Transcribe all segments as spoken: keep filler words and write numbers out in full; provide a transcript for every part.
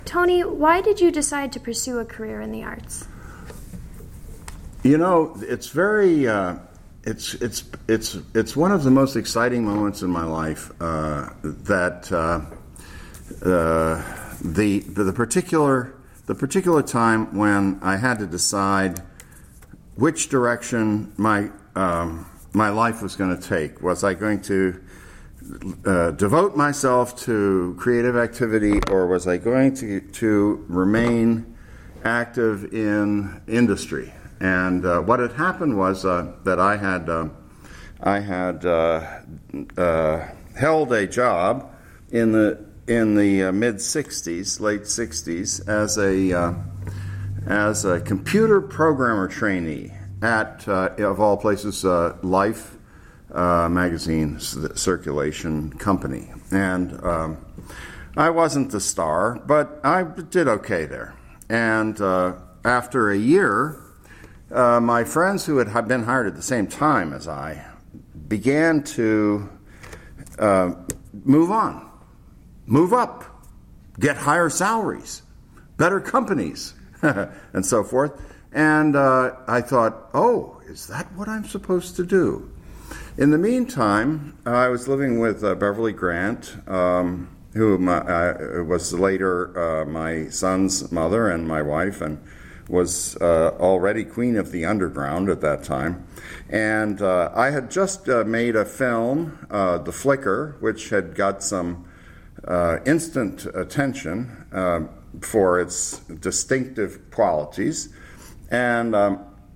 Tony, why did you decide to pursue a career in the arts? You know, it's very, uh, it's it's it's it's one of the most exciting moments in my life. Uh, that uh, uh, the, the the particular the particular time when I had to decide which direction my um, my life was going to take. Was I going to uh, devote myself to creative activity, or was I going to to remain active in industry? And uh, what had happened was uh, that I had uh, I had uh, uh, held a job in the in the uh, mid sixties, late sixties, as a uh, as a computer programmer trainee at uh, of all places, uh, Life uh, magazine circulation company, and um, I wasn't the star, but I did okay there. And uh, after a year, Uh, my friends who had been hired at the same time as I began to uh, move on, move up, get higher salaries, better companies, and so forth. And uh, I thought, oh, is that what I'm supposed to do? In the meantime, uh, I was living with uh, Beverly Grant, um, who my, uh, was later uh, my son's mother and my wife, and was uh, already queen of the underground at that time. And uh, I had just uh, made a film, uh, The Flicker, which had got some uh, instant attention uh, for its distinctive qualities. And um,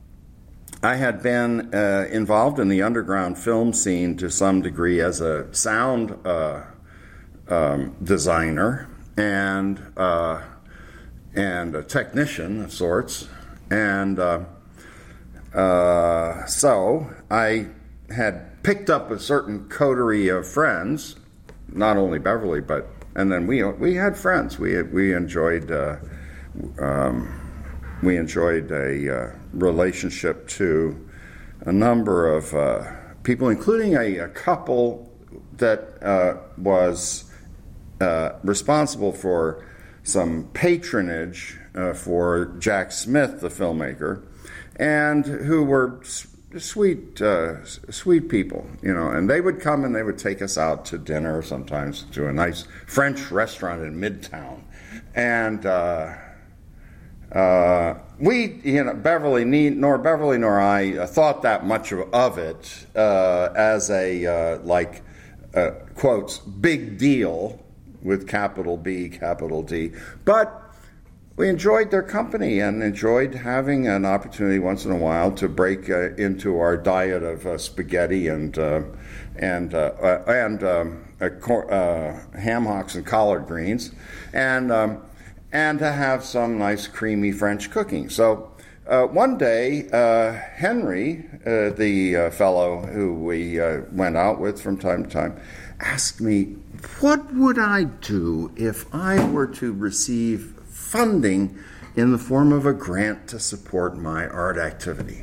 I had been uh, involved in the underground film scene to some degree as a sound uh, um, designer and uh, and a technician of sorts. And uh, uh, so I had picked up a certain coterie of friends, not only Beverly, but, and then we we had friends. We we enjoyed uh, um, we enjoyed a uh, relationship to a number of uh, people, including a, a couple that uh, was uh, responsible for some patronage uh, for Jack Smith, the filmmaker, and who were sweet, uh, sweet people, you know. And they would come and they would take us out to dinner, sometimes to a nice French restaurant in Midtown. And uh, uh, we, you know, Beverly, nor Beverly nor I uh, thought that much of, of it uh, as a uh, like uh, quotes big deal, with capital B, capital D. But we enjoyed their company and enjoyed having an opportunity once in a while to break uh, into our diet of uh, spaghetti and uh, and uh, uh, and um, uh, cor- uh, ham hocks and collard greens, and um, and to have some nice creamy French cooking. So uh, one day, uh, Henry, uh, the uh, fellow who we uh, went out with from time to time, asked me, what would I do if I were to receive funding in the form of a grant to support my art activity?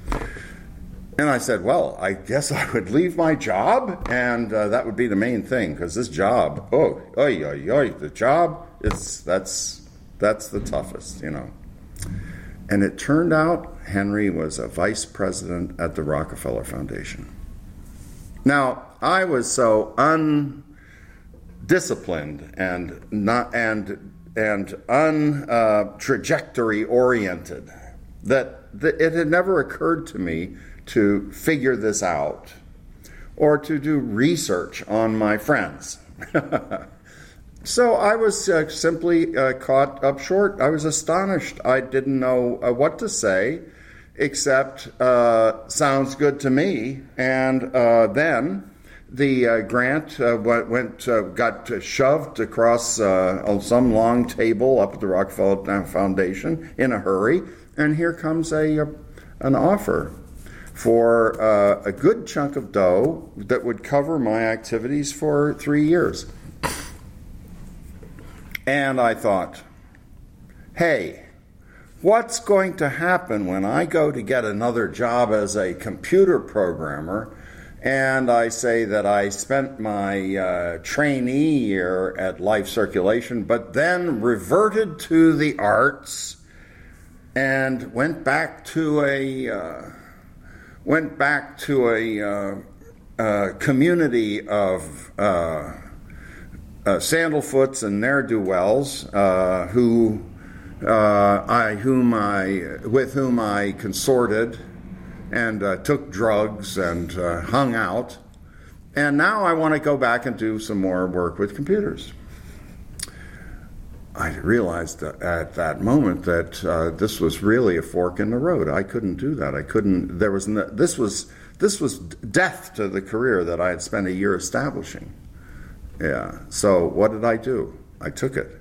And I said, well, I guess I would leave my job, and uh, that would be the main thing, because this job, oh, oy, oy, oy, the job, it's that's that's the toughest, you know. And it turned out Henry was a vice president at the Rockefeller Foundation. Now, I was so undisciplined and not and and un uh, trajectory oriented that th- it had never occurred to me to figure this out or to do research on my friends. So I was uh, simply uh, caught up short. I was astonished. I didn't know uh, what to say, except uh, sounds good to me. And uh, then the uh, grant uh, went uh, got shoved across uh, on some long table up at the Rockefeller Foundation in a hurry, and here comes a, a an offer for uh, a good chunk of dough that would cover my activities for three years. And I thought, hey, what's going to happen when I go to get another job as a computer programmer And I say that I spent my uh, trainee year at Life Circulation, but then reverted to the arts and went back to a uh, went back to a uh, uh, community of uh, uh, sandalfoots and ne'er-do-wells uh, who uh, I whom I with whom I consorted and uh, took drugs and uh, hung out. And now I want to go back and do some more work with computers. I realized that at that moment that uh, this was really a fork in the road. I couldn't do that. I couldn't. There was no, this was this was death to the career that I had spent a year establishing. Yeah. So what did I do? I took it,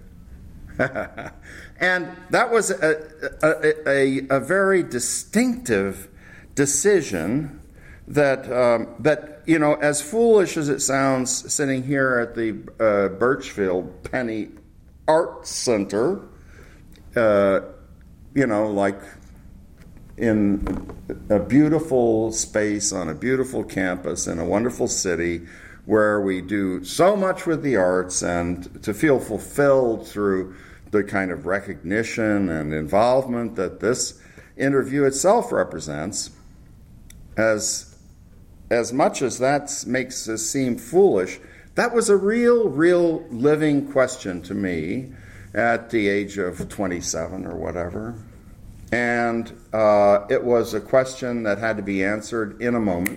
and that was a a, a, a very distinctive decision. That um, that you know, as foolish as it sounds, sitting here at the uh, Birchfield Penny Art Center, uh, you know, like in a beautiful space on a beautiful campus in a wonderful city where we do so much with the arts, and to feel fulfilled through the kind of recognition and involvement that this interview itself represents, as as much as that makes us seem foolish, that was a real, real living question to me at the age of twenty-seven or whatever. And uh, it was a question that had to be answered in a moment.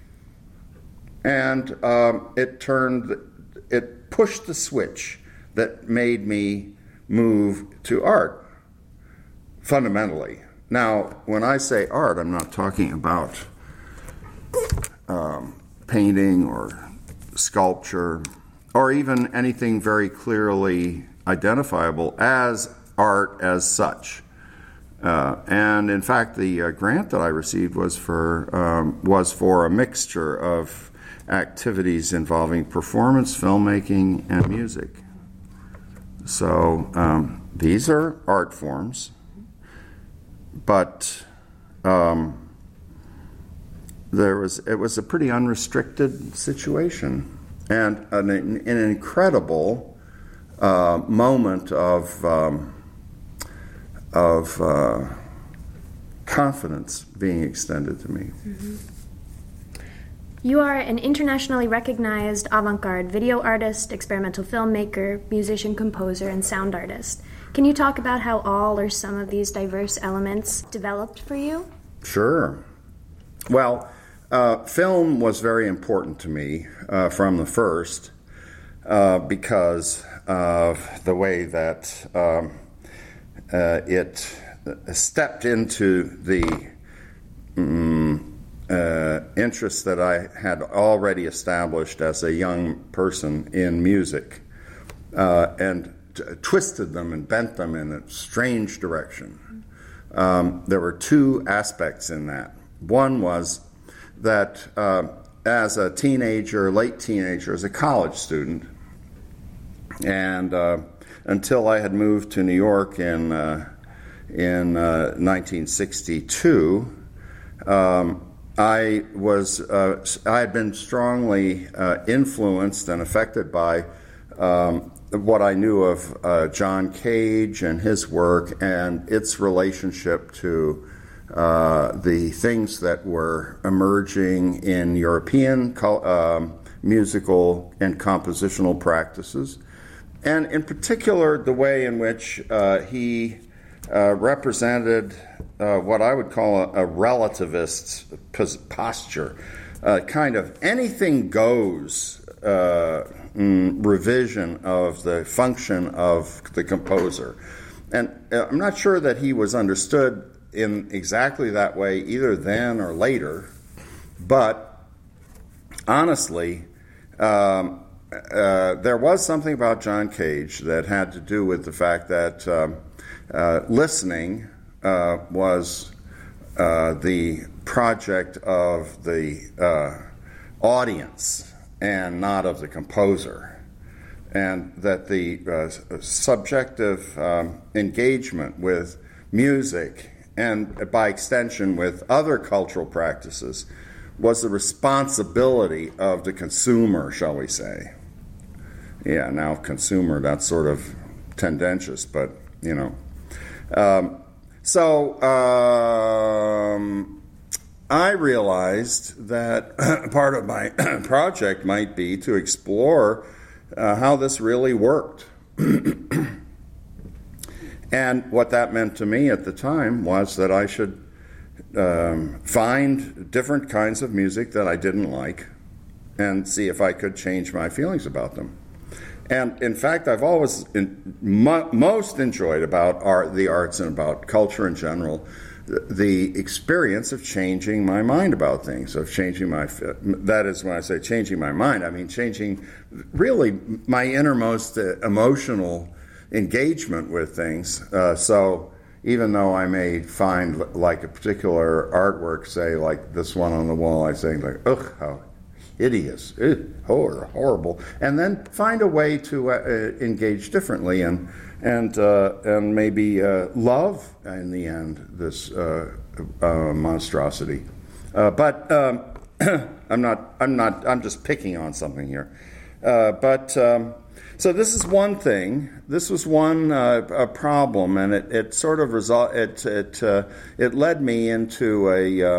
And um, it turned, it pushed the switch that made me move to art, fundamentally. Now, when I say art, I'm not talking about um, painting or sculpture, or even anything very clearly identifiable as art as such. Uh, and in fact, the uh, grant that I received was for um, was for a mixture of activities involving performance, filmmaking, and music. So um, these are art forms, but um, There was it was a pretty unrestricted situation, and an, an incredible uh, moment of um, of uh, confidence being extended to me. Mm-hmm. You are an internationally recognized avant-garde video artist, experimental filmmaker, musician, composer, and sound artist. Can you talk about how all or some of these diverse elements developed for you? Sure. Well, uh, film was very important to me uh, from the first uh, because of the way that um, uh, it stepped into the um, uh, interests that I had already established as a young person in music, uh, and t- twisted them and bent them in a strange direction. Um, there were two aspects in that. One was that uh, as a teenager, late teenager, as a college student, and uh, until I had moved to New York in uh, in uh, nineteen sixty-two, um, I was uh, I had been strongly uh, influenced and affected by um, what I knew of uh, John Cage and his work and its relationship to uh, the things that were emerging in European co- um, musical and compositional practices, and in particular the way in which uh, he uh, represented uh, what I would call a, a relativist pos- posture, uh, kind of anything goes uh, mm, revision of the function of the composer. And uh, I'm not sure that he was understood in exactly that way either then or later, but honestly, um, uh, there was something about John Cage that had to do with the fact that um, uh, listening uh, was uh, the project of the uh, audience and not of the composer, and that the uh, subjective um, engagement with music and by extension with other cultural practices was the responsibility of the consumer, shall we say. Yeah, now consumer, that's sort of tendentious, but, you know. Um, so um, I realized that part of my project might be to explore uh, how this really worked. And what that meant to me at the time was that I should um, find different kinds of music that I didn't like and see if I could change my feelings about them. And in fact, I've always in, mo- most enjoyed about art, the arts and about culture in general, the, the experience of changing my mind about things, of changing my, that is when I say changing my mind, I mean changing really my innermost uh, emotional engagement with things. Uh, so even though I may find like a particular artwork, say like this one on the wall, I say like, ugh, how hideous, Ugh, hor- horrible, and then find a way to uh, engage differently and and uh, and maybe uh, love in the end this uh, uh, monstrosity. Uh, but um, I'm not. I'm not. I'm just picking on something here. Uh, but um, so this is one thing. This was one uh, a problem, and it, it sort of result. It it uh, it led me into a uh,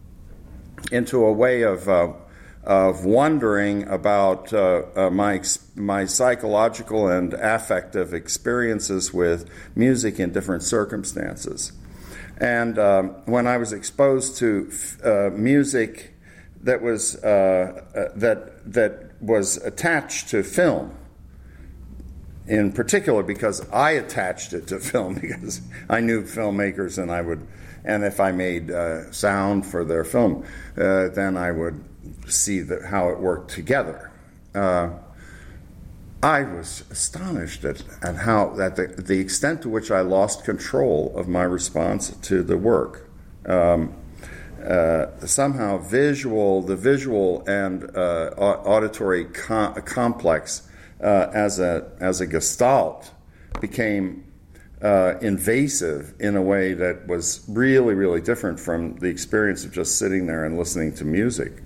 into a way of. Uh, of wondering about uh, uh, my my psychological and affective experiences with music in different circumstances. And um, when I was exposed to uh, music that was uh, uh, that that was attached to film, in particular because I attached it to film because I knew filmmakers and I would, and if I made uh, sound for their film, uh, then I would see the, how it worked together. Uh, I was astonished at, at how that the, the extent to which I lost control of my response to the work. Um, uh, somehow, visual, the visual and uh, auditory com- complex uh, as a as a gestalt became uh, invasive in a way that was really, really different from the experience of just sitting there and listening to music.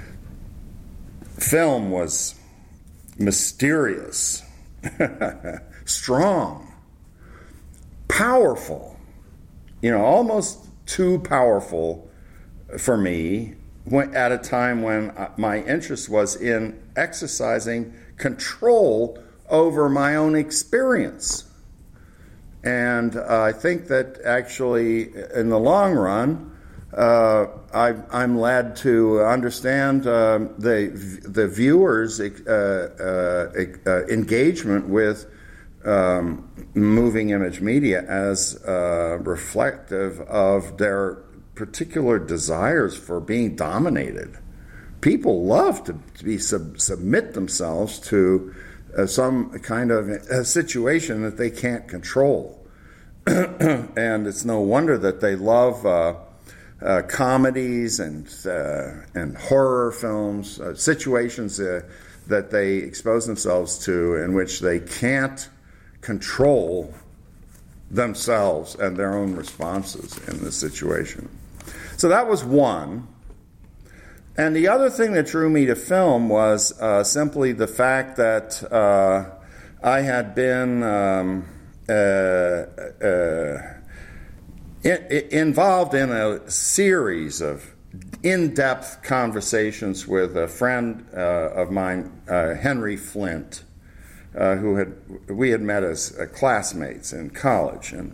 Film was mysterious, strong, powerful, you know, almost too powerful for me when, at a time when my interest was in exercising control over my own experience. And uh, I think that actually, in the long run, Uh, I, I'm led to understand uh, the the viewers' uh, uh, uh, engagement with um, moving image media as uh, reflective of their particular desires for being dominated. People love to, to be sub- submit themselves to uh, some kind of a situation that they can't control, and it's no wonder that they love. Uh, Uh, comedies and uh, and horror films, uh, situations uh, that they expose themselves to in which they can't control themselves and their own responses in this situation. So that was one. And the other thing that drew me to film was uh, simply the fact that uh, I had been um, uh, uh, involved in a series of in-depth conversations with a friend uh, of mine, uh, Henry Flint, uh, who had we had met as uh, classmates in college. And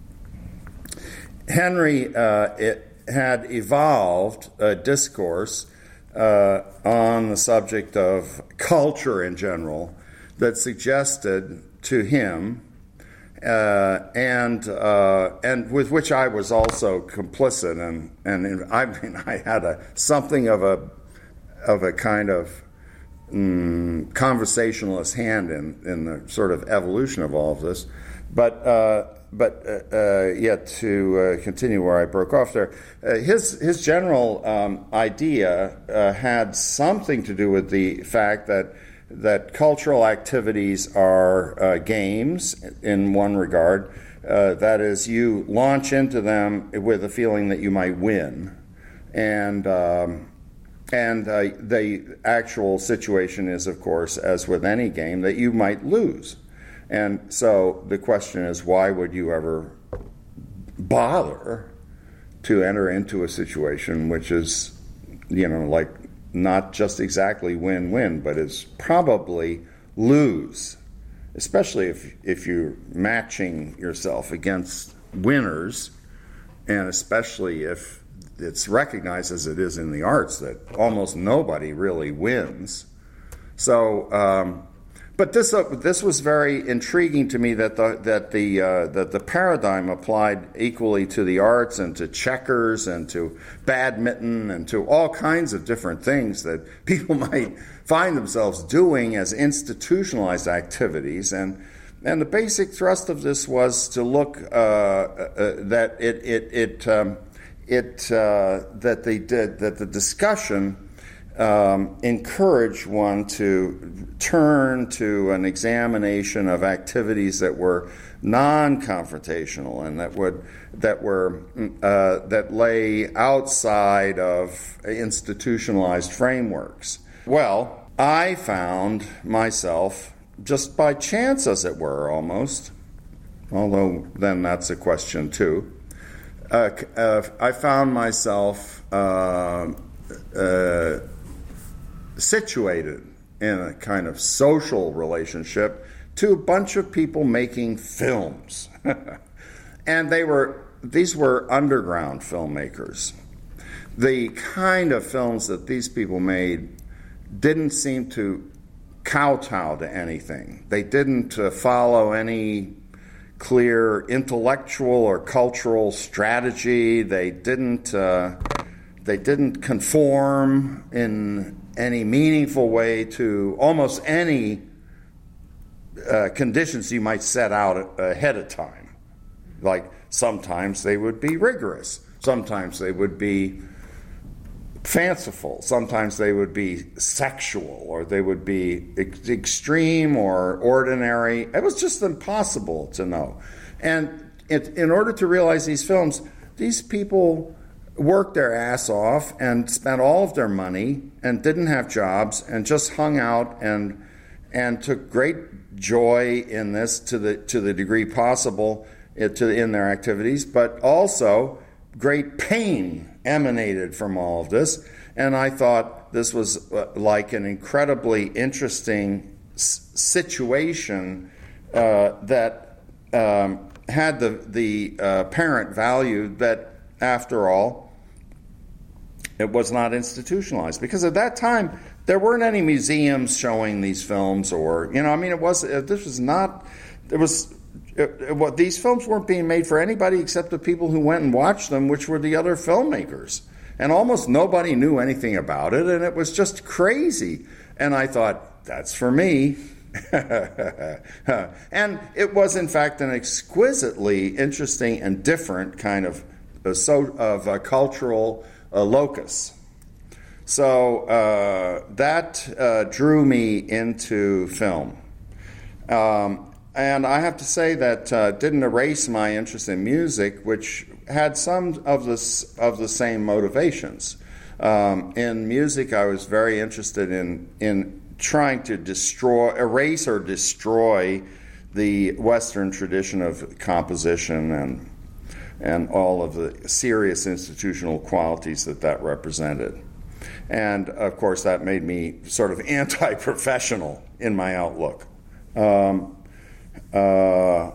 Henry uh, it had evolved a discourse uh, on the subject of culture in general that suggested to him. Uh, and uh, and with which I was also complicit, and and in, I mean I had a something of a of a kind of mm, conversationalist hand in, in the sort of evolution of all of this, but uh, but uh, uh, yet to uh, continue where I broke off there, uh, his his general um, idea uh, had something to do with the fact that. that cultural activities are uh, games in one regard. Uh, that is, you launch into them with a feeling that you might win. And um, and uh, the actual situation is, of course, as with any game, that you might lose. And so the question is, why would you ever bother to enter into a situation which is, you know, like not just exactly win-win, but is probably lose, especially if if you're matching yourself against winners, and especially if it's recognized, as it is in the arts, that almost nobody really wins. So, um, but this uh, this was very intriguing to me, that the that the uh, that the paradigm applied equally to the arts and to checkers and to badminton and to all kinds of different things that people might find themselves doing as institutionalized activities. And and the basic thrust of this was to look uh, uh, that it it it um, it uh, that they did that the discussion Um, encourage one to turn to an examination of activities that were non-confrontational and that would that were uh, that lay outside of institutionalized frameworks. Well, I found myself, just by chance, as it were, almost, although then that's a question too. Uh, uh, I found myself. Uh, uh, situated in a kind of social relationship to a bunch of people making films. And they were these were underground filmmakers. The kind of films that these people made didn't seem to kowtow to anything. They didn't uh, follow any clear intellectual or cultural strategy. They didn't uh, they didn't conform in any meaningful way to almost any uh, conditions you might set out ahead of time. Like sometimes they would be rigorous, sometimes they would be fanciful, sometimes they would be sexual, or they would be ex- extreme or ordinary. It was just impossible to know. And it, in order to realize these films, these people worked their ass off and spent all of their money and didn't have jobs and just hung out and and took great joy in this to the to the degree possible it, to, in their activities, but also great pain emanated from all of this. And I thought this was uh, like an incredibly interesting s- situation uh, that um, had the the uh, apparent value that, after all, it was not institutionalized, because at that time there weren't any museums showing these films, or you know, I mean, it was this was not there was it, it, what these films weren't being made for anybody except the people who went and watched them, which were the other filmmakers, and almost nobody knew anything about it, and it was just crazy. And I thought, that's for me. And it was, in fact, an exquisitely interesting and different kind of uh, so of a cultural a locus. So uh, that uh, drew me into film. Um, and I have to say that uh, didn't erase my interest in music, which had some of the, of the same motivations. Um, in music, I was very interested in, in trying to destroy, erase or destroy the Western tradition of composition and and all of the serious institutional qualities that that represented. And, of course, that made me sort of anti-professional in my outlook. Um, uh,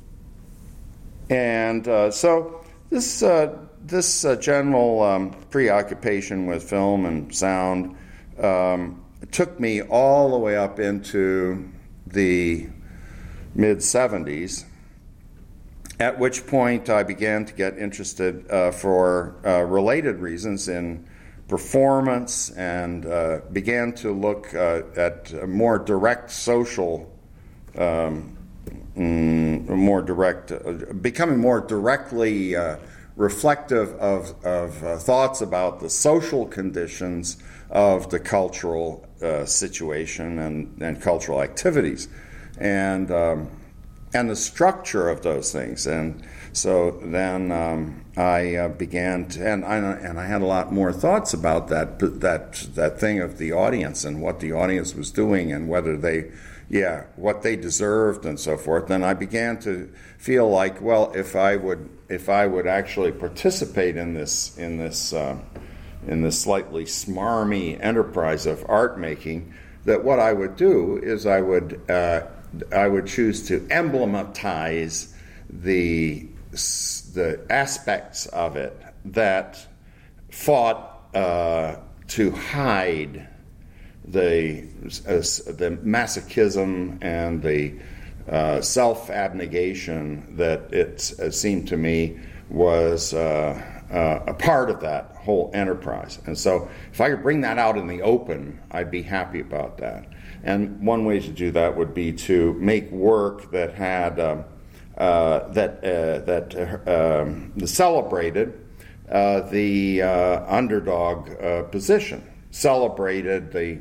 and uh, so this, uh, this uh, general um, preoccupation with film and sound um, took me all the way up into the mid-seventies, at which point I began to get interested uh, for uh, related reasons in performance, and uh, began to look uh, at more direct social, um, mm, more direct, uh, becoming more directly uh, reflective of, of uh, thoughts about the social conditions of the cultural uh, situation and, and cultural activities. And um, and the structure of those things. And so then um, I uh, began to, and I, and I had a lot more thoughts about that that that thing of the audience and what the audience was doing and whether they, yeah, what they deserved and so forth. Then I began to feel like, well, if I would if I would actually participate in this in this uh, in this slightly smarmy enterprise of art making, that what I would do is I would uh, I would choose to emblematize the the aspects of it that fought uh, to hide the uh, the masochism and the uh, self-abnegation that it uh, seemed to me was uh, uh, a part of that whole enterprise. And so if I could bring that out in the open, I'd be happy about that. And one way to do that would be to make work that had um, uh, that uh, that uh, um, celebrated uh, the uh, underdog uh, position, celebrated the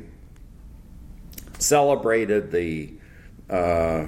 celebrated the uh,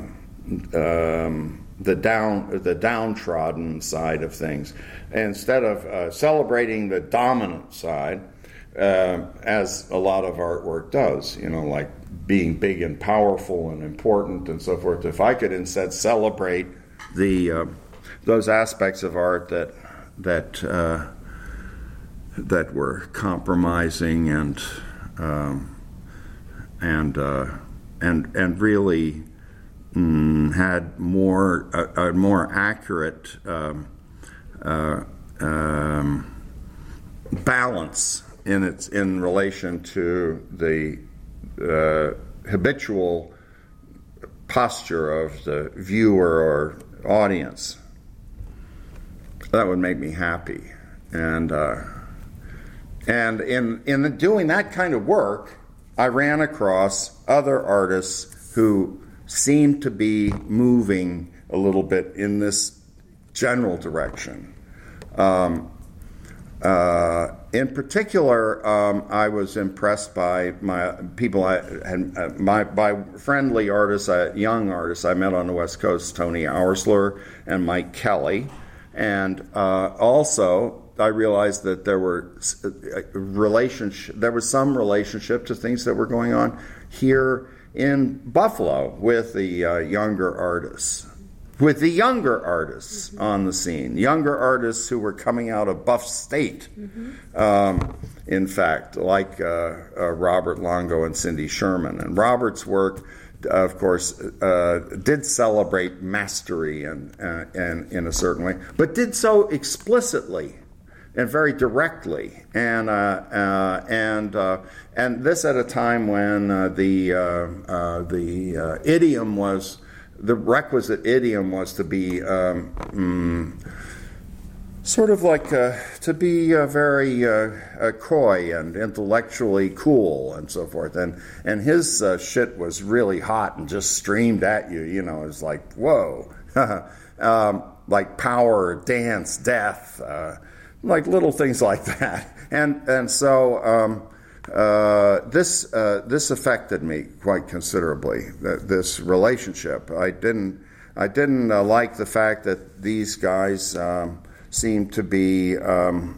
um, the down the downtrodden side of things, instead of uh, celebrating the dominant side, uh, as a lot of artwork does. You know, like being big and powerful and important and so forth. If I could instead celebrate the uh, those aspects of art that that uh, that were compromising and um, and uh, and and really mm, had more a, a more accurate um, uh, um, balance in its in relation to the uh, habitual posture of the viewer or audience. That would make me happy, and uh, and in in doing that kind of work, I ran across other artists who seemed to be moving a little bit in this general direction. Um, uh, in particular, um, I was impressed by my people. I had uh, my by friendly artists, uh, young artists I met on the West Coast, Tony Oursler and Mike Kelly, and uh, also I realized that there were relationship. There was some relationship to things that were going on here in Buffalo with the uh, younger artists. With the younger artists mm-hmm. on the scene, younger artists who were coming out of Buff State, mm-hmm. um, in fact, like uh, uh, Robert Longo and Cindy Sherman. And Robert's work, uh, of course, uh, did celebrate mastery and, uh, and in a certain way, but did so explicitly and very directly, and uh, uh, and uh, and this at a time when uh, the uh, uh, the uh, idiom was. The requisite idiom was to be um, mm, sort of like uh, to be uh, very uh, uh, coy and intellectually cool and so forth. And and his uh, shit was really hot and just streamed at you. You know, it was like, whoa, um, like power, dance, death, uh, like little things like that. And and so. Um, Uh, this uh, this affected me quite considerably. Th- this relationship, I didn't I didn't uh, like the fact that these guys um, seemed to be um,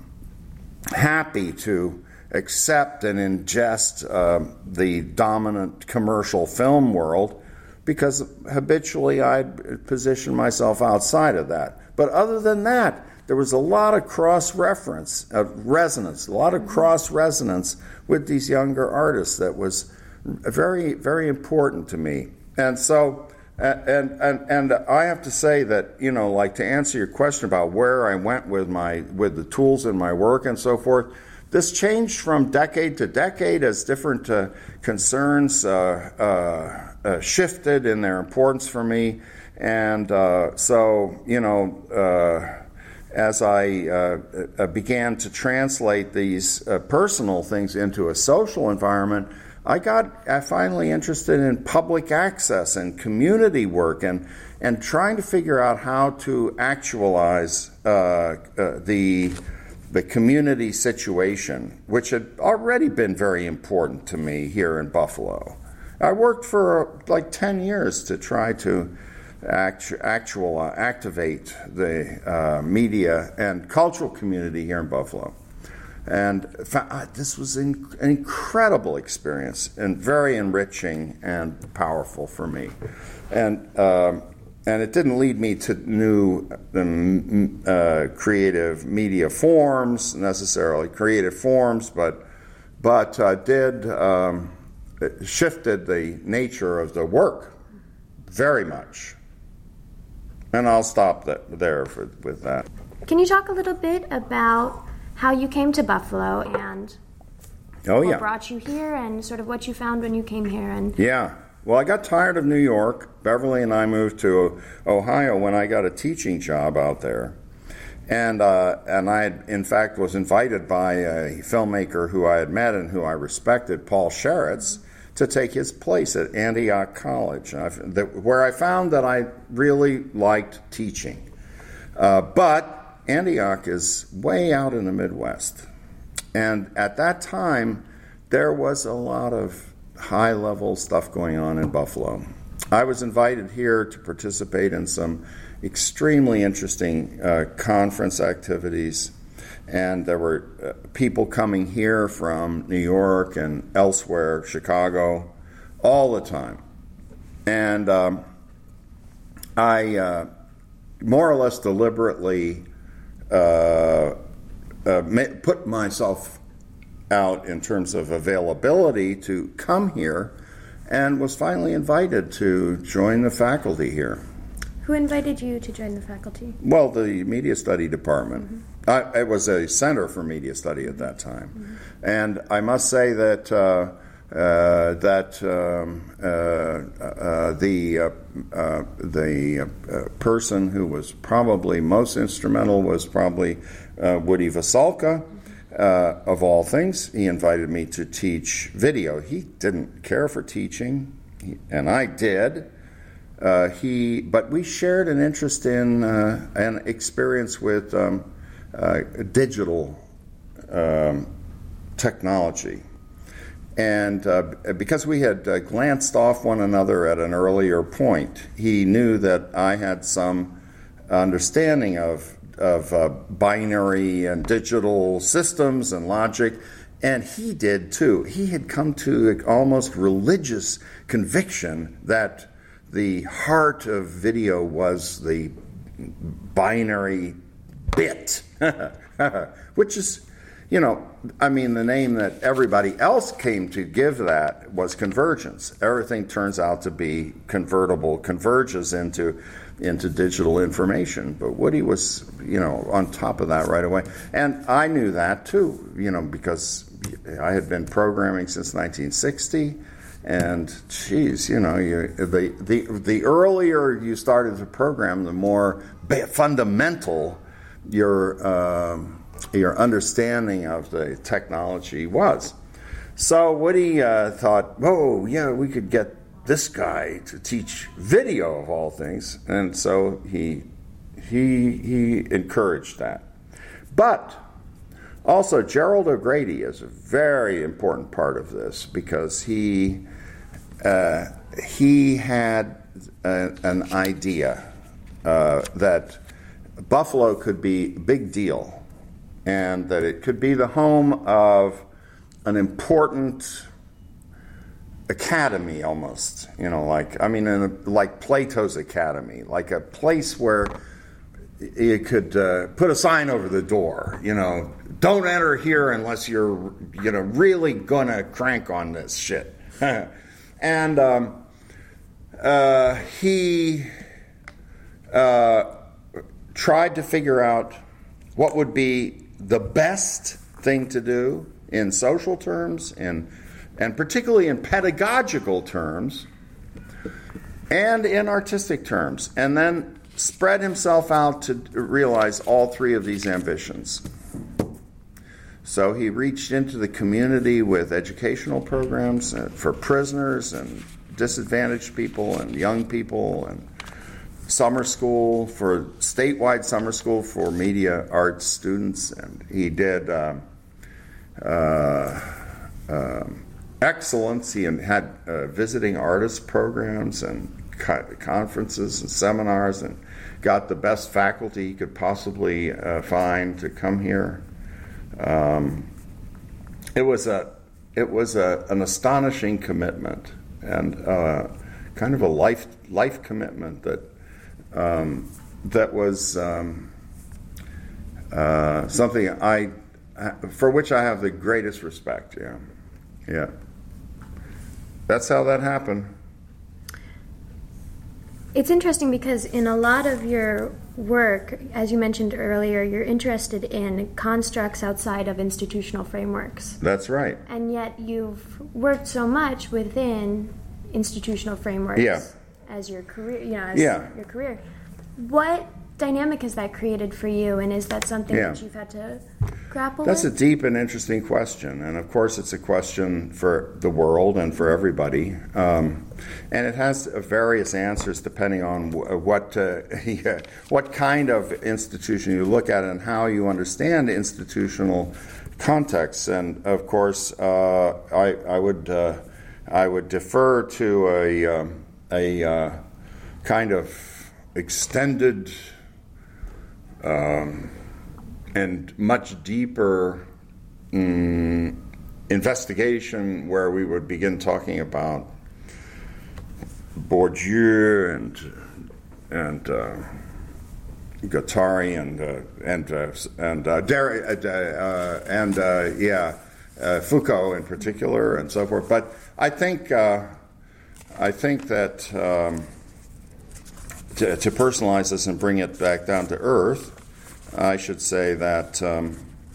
happy to accept and ingest uh, the dominant commercial film world, because habitually I'd position myself outside of that. But other than that, there was a lot of cross-reference, uh, resonance, a lot of cross-resonance with these younger artists that was very, very important to me. And so, and and and I have to say that, you know, like to answer your question about where I went with my with the tools in my work and so forth, this changed from decade to decade as different uh, concerns uh, uh, uh, shifted in their importance for me, and uh, so you know. Uh, As I uh, began to translate these uh, personal things into a social environment, I got uh, finally interested in public access and community work, and and trying to figure out how to actualize uh, uh, the the community situation, which had already been very important to me here in Buffalo. I worked for uh, like ten years to try to act, actual uh, activate the uh, media and cultural community here in Buffalo. And uh, this was in, an incredible experience and very enriching and powerful for me. And um, and it didn't lead me to new um, uh, creative media forms necessarily, creative forms, but but uh, did um, it shifted the nature of the work very much. And I'll stop that, there for, with that. Can you talk a little bit about how you came to Buffalo and oh, what yeah. brought you here and sort of what you found when you came here? And Yeah. Well, I got tired of New York. Beverly and I moved to Ohio when I got a teaching job out there. And uh, and I, in fact, was invited by a filmmaker who I had met and who I respected, Paul Sheretz, to take his place at Antioch College, I, that, where I found that I really liked teaching. Uh, but Antioch is way out in the Midwest. And at that time, there was a lot of high-level stuff going on in Buffalo. I was invited here to participate in some extremely interesting uh, conference activities, and there were uh, people coming here from New York and elsewhere, Chicago, all the time. And um, I uh, more or less deliberately uh, uh, put myself out in terms of availability to come here, and was finally invited to join the faculty here. Who invited you to join the faculty? Well, the media study department. Mm-hmm. I, it was a center for media study at that time. Mm-hmm. And I must say that uh, uh, that um, uh, uh, the uh, uh, the uh, person who was probably most instrumental was probably uh, Woody Vasalka. Uh, of all things, he invited me to teach video. He didn't care for teaching, he, and I did. Uh, he, but we shared an interest in uh, an experience with um, uh, digital um, technology, and uh, because we had uh, glanced off one another at an earlier point, he knew that I had some understanding of. of uh, binary and digital systems and logic, and he did too. He had come to an almost religious conviction that the heart of video was the binary bit, which is, you know, I mean, the name that everybody else came to give that was convergence. Everything turns out to be convertible, converges into into digital information. But Woody was, you know, on top of that right away. And I knew that too, you know, because I had been programming since nineteen sixty. And geez, you know, you, the the the earlier you started to program, the more fundamental your um, your understanding of the technology was. So Woody uh, thought, "Whoa, yeah, we could get this guy to teach video of all things," and so he he he encouraged that. But also, Gerald O'Grady is a very important part of this because he uh, he had a, an idea uh, that Buffalo could be a big deal, and that it could be the home of an important academy, almost, you know, like I mean, in a, like Plato's academy, like a place where you could uh, put a sign over the door, you know, don't enter here unless you're, you know, really gonna crank on this shit. And um, uh, he uh, tried to figure out what would be the best thing to do in social terms, and and particularly in pedagogical terms, and in artistic terms, and then spread himself out to realize all three of these ambitions. So he reached into the community with educational programs for prisoners and disadvantaged people and young people, and summer school for statewide summer school for media arts students, and he did uh, uh, uh, excellence. He had uh, visiting artist programs and co- conferences and seminars and got the best faculty he could possibly uh, find to come here. Um, it was a it was a, an astonishing commitment and uh, kind of a life life commitment that um, that was um, uh, something I for which I have the greatest respect. Yeah, yeah. That's how that happened. It's interesting because in a lot of your work, as you mentioned earlier, you're interested in constructs outside of institutional frameworks. That's right. And yet you've worked so much within institutional frameworks yeah. as your career, you know, as yeah. your career. What dynamic has that created for you, and is that something yeah. that you've had to grapple That's with? a deep and interesting question, and of course it's a question for the world and for everybody, um, and it has various answers depending on w- what uh, yeah, what kind of institution you look at and how you understand institutional contexts. And of course, uh, I, I would uh, I would defer to a um, a uh, kind of extended Um, and much deeper mm, investigation where we would begin talking about Bourdieu and and uh, Guattari and uh, and uh, and uh, Derry, uh, uh, and uh, yeah uh, Foucault in particular and so forth. But I think uh, I think that. Um, To, to personalize this and bring it back down to earth, I should say that um,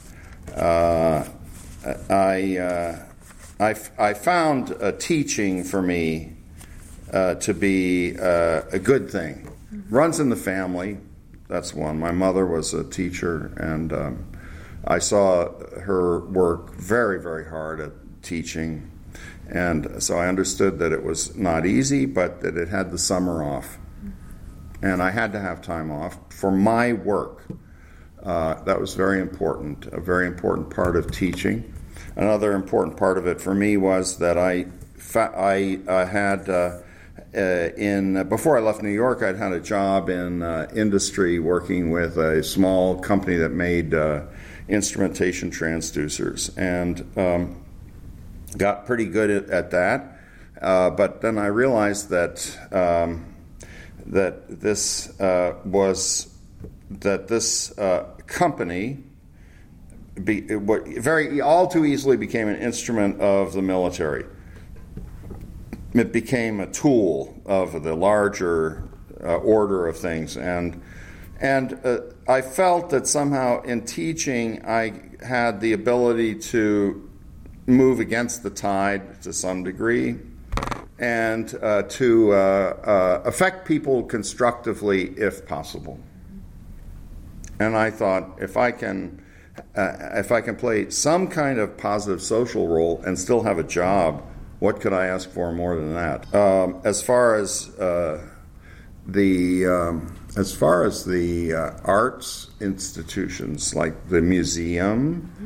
uh, I, uh, I, I found a teaching for me uh, to be uh, a good thing. Mm-hmm. Runs in the family, that's one. My mother was a teacher, and um, I saw her work very, very hard at teaching. And so I understood that it was not easy, but that it had the summer off. And I had to have time off for my work. Uh, that was very important, a very important part of teaching. Another important part of it for me was that I, fa- I uh, had, uh, uh, in before I left New York, I'd had a job in uh, industry working with a small company that made uh, instrumentation transducers, and um, got pretty good at, at that. Uh, but then I realized that um, that this uh, was that this uh, company be, what very all too easily became an instrument of the military. It became a tool of the larger uh, order of things, and and uh, I felt that somehow in teaching I had the ability to move against the tide to some degree, and uh, to uh, uh, affect people constructively if possible. And I thought, if I can, uh, if I can play some kind of positive social role and still have a job, what could I ask for more than that? Um, as far as uh, the um, as far as the uh, arts institutions like the museum. Mm-hmm.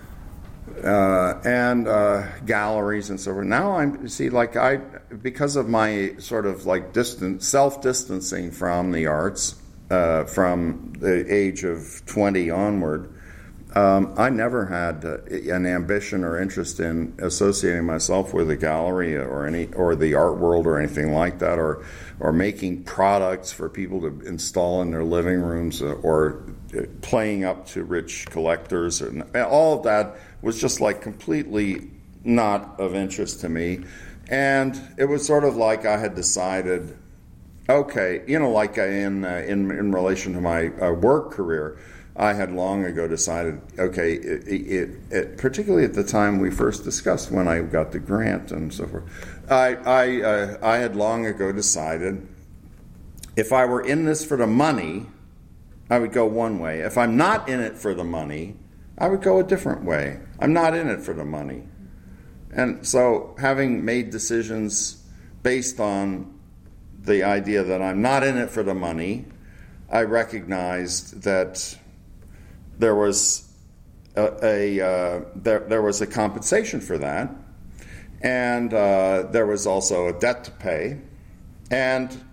Uh, and uh, galleries and so forth. Now I'm see like I because of my sort of like distant self-distancing from the arts uh, from the age of twenty onward. Um, I never had uh, an ambition or interest in associating myself with a gallery or any or the art world or anything like that, or or making products for people to install in their living rooms, uh, or playing up to rich collectors, and all of that was just like completely not of interest to me. And it was sort of like I had decided, okay, you know, like in uh, in in relation to my uh, work career, I had long ago decided, okay, it, it, it, particularly at the time we first discussed when I got the grant and so forth, I I, uh, I had long ago decided if I were in this for the money, I would go one way. If I'm not in it for the money, I would go a different way. I'm not in it for the money. And so having made decisions based on the idea that I'm not in it for the money, I recognized that there was a, a uh, there, there was a compensation for that, and uh, there was also a debt to pay, and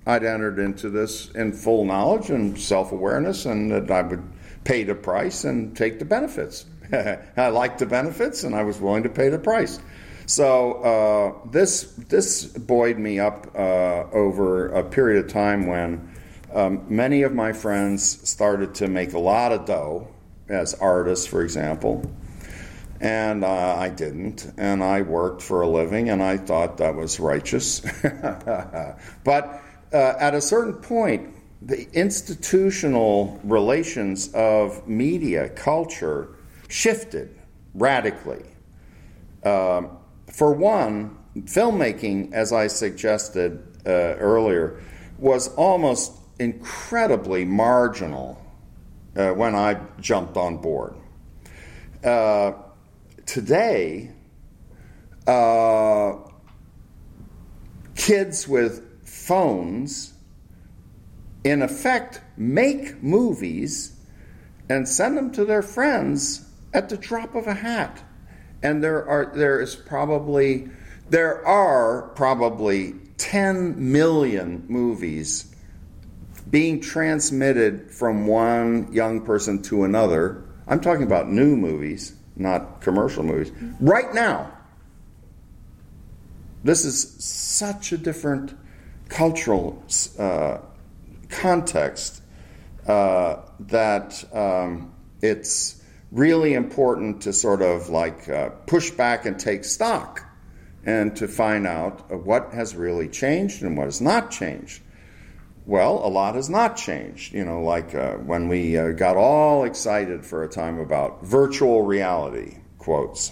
I'd entered into this in full knowledge and self-awareness, and that I would pay the price and take the benefits. I liked the benefits, and I was willing to pay the price. So uh, this this buoyed me up uh, over a period of time when um, many of my friends started to make a lot of dough as artists, for example. And uh, I didn't, and I worked for a living, and I thought that was righteous. But uh, at a certain point, the institutional relations of media culture shifted radically. Um, for one, filmmaking, as I suggested uh, earlier, was almost incredibly marginal uh, when I jumped on board. Uh, Today, uh, kids with phones, in effect, make movies and send them to their friends at the drop of a hat. And there are there is probably there are probably ten million movies being transmitted from one young person to another. I'm talking about new movies, not commercial movies, right now. This is such a different cultural uh, context uh, that um, it's really important to sort of like uh, push back and take stock and to find out what has really changed and what has not changed. Well, a lot has not changed. You know, like uh, when we uh, got all excited for a time about virtual reality, quotes.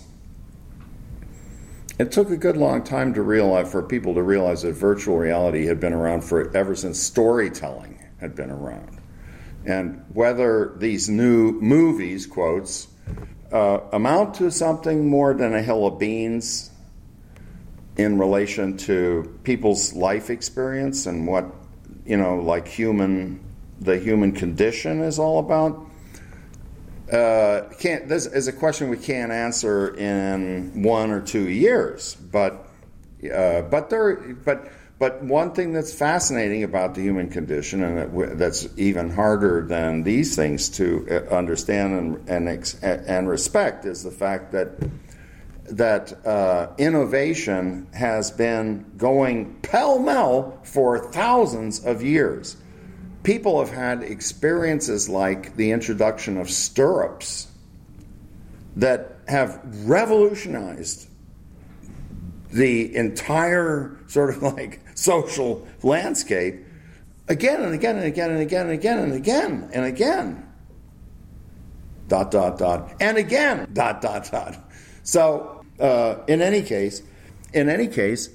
It took a good long time to realize, for people to realize that virtual reality had been around for ever since storytelling had been around. And whether these new movies, quotes, uh, amount to something more than a hill of beans in relation to people's life experience and what, you know, like human, the human condition is all about. Uh, can't. This is a question we can't answer in one or two years. But, uh, but there, but but one thing that's fascinating about the human condition, and that, that's even harder than these things to understand and and and respect, is the fact that that uh, innovation has been going pell-mell for thousands of years. People have had experiences like the introduction of stirrups that have revolutionized the entire sort of like social landscape again and again and again and again and again and again and again. Dot, dot, dot. And again, dot, dot, dot. So, uh, in any case, in any case,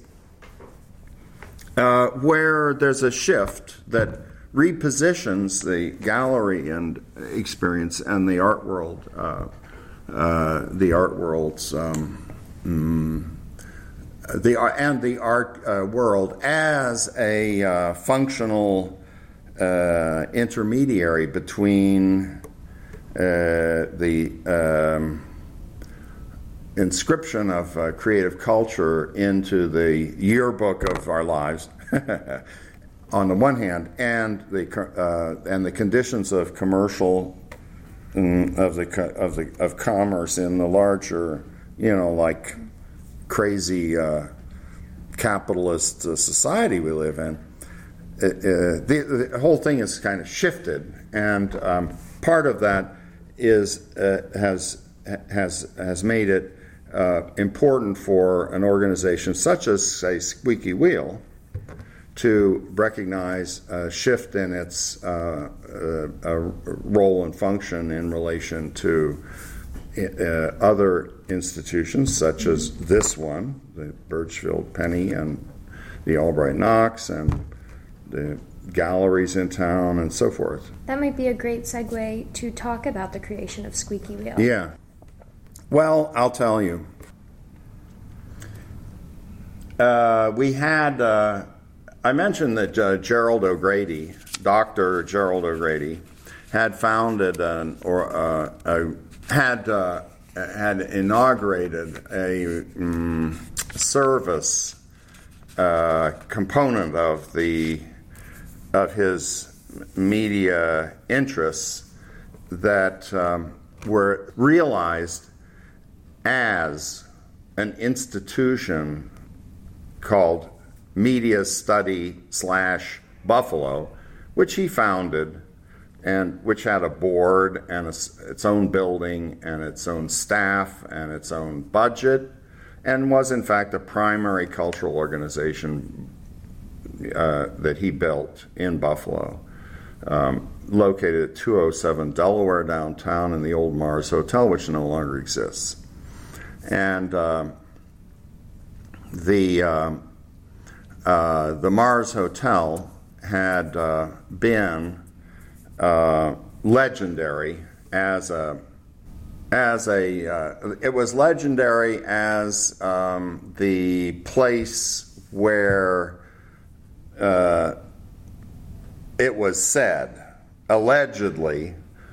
uh, where there's a shift that repositions the gallery and experience and the art world, uh, uh, the art world's, um, mm, the and the art uh, world as a uh, functional uh, intermediary between uh, the um, inscription of uh, creative culture into the yearbook of our lives, on the one hand, and the uh, and the conditions of commercial um, of the of the of commerce in the larger, you know, like crazy uh, capitalist uh, society we live in. Uh, uh, the, the whole thing is kind of shifted, and um, part of that is uh, has has has made it Uh, important for an organization such as, say, Squeaky Wheel to recognize a shift in its uh, uh, uh, role and function in relation to uh, other institutions such as this one, the Birchfield Penny and the Albright Knox and the galleries in town and so forth. That might be a great segue to talk about the creation of Squeaky Wheel. Yeah. Well, I'll tell you. Uh, we had, uh, I mentioned that uh, Gerald O'Grady, Doctor Gerald O'Grady, had founded an, or uh, a, had uh, had inaugurated a um, service uh, component of the of his media interests that um, were realized as an institution called Media Study slash Buffalo, which he founded, and which had a board and a, its own building and its own staff and its own budget, and was in fact a primary cultural organization uh, that he built in Buffalo, um, located at two oh seven Delaware downtown in the old Mars Hotel, which no longer exists. And uh, the uh, uh, the Mars Hotel had uh, been uh, legendary as a as a uh, it was legendary as um, the place where uh, it was said, allegedly,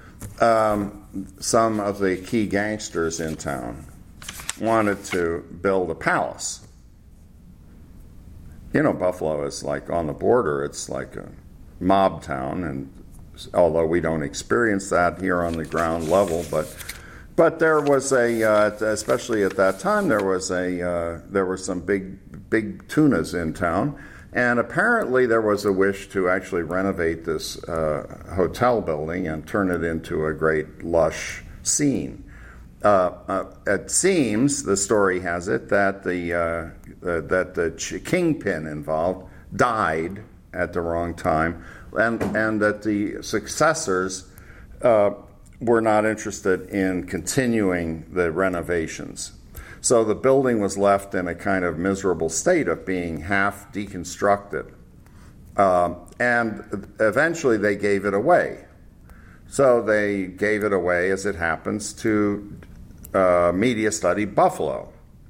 um, some of the key gangsters in town wanted to build a palace. You know, Buffalo is like on the border. It's like a mob town, and although we don't experience that here on the ground level, but but there was a, uh, especially at that time, there was a uh, there were some big big tunas in town, and apparently there was a wish to actually renovate this uh, hotel building and turn it into a great lush scene. Uh, uh, it seems, the story has it, that the uh, uh, that the ch- kingpin involved died at the wrong time, and and that the successors uh, were not interested in continuing the renovations. So the building was left in a kind of miserable state of being half deconstructed, uh, and eventually they gave it away. So they gave it away, as it happens, to uh, Media Study Buffalo.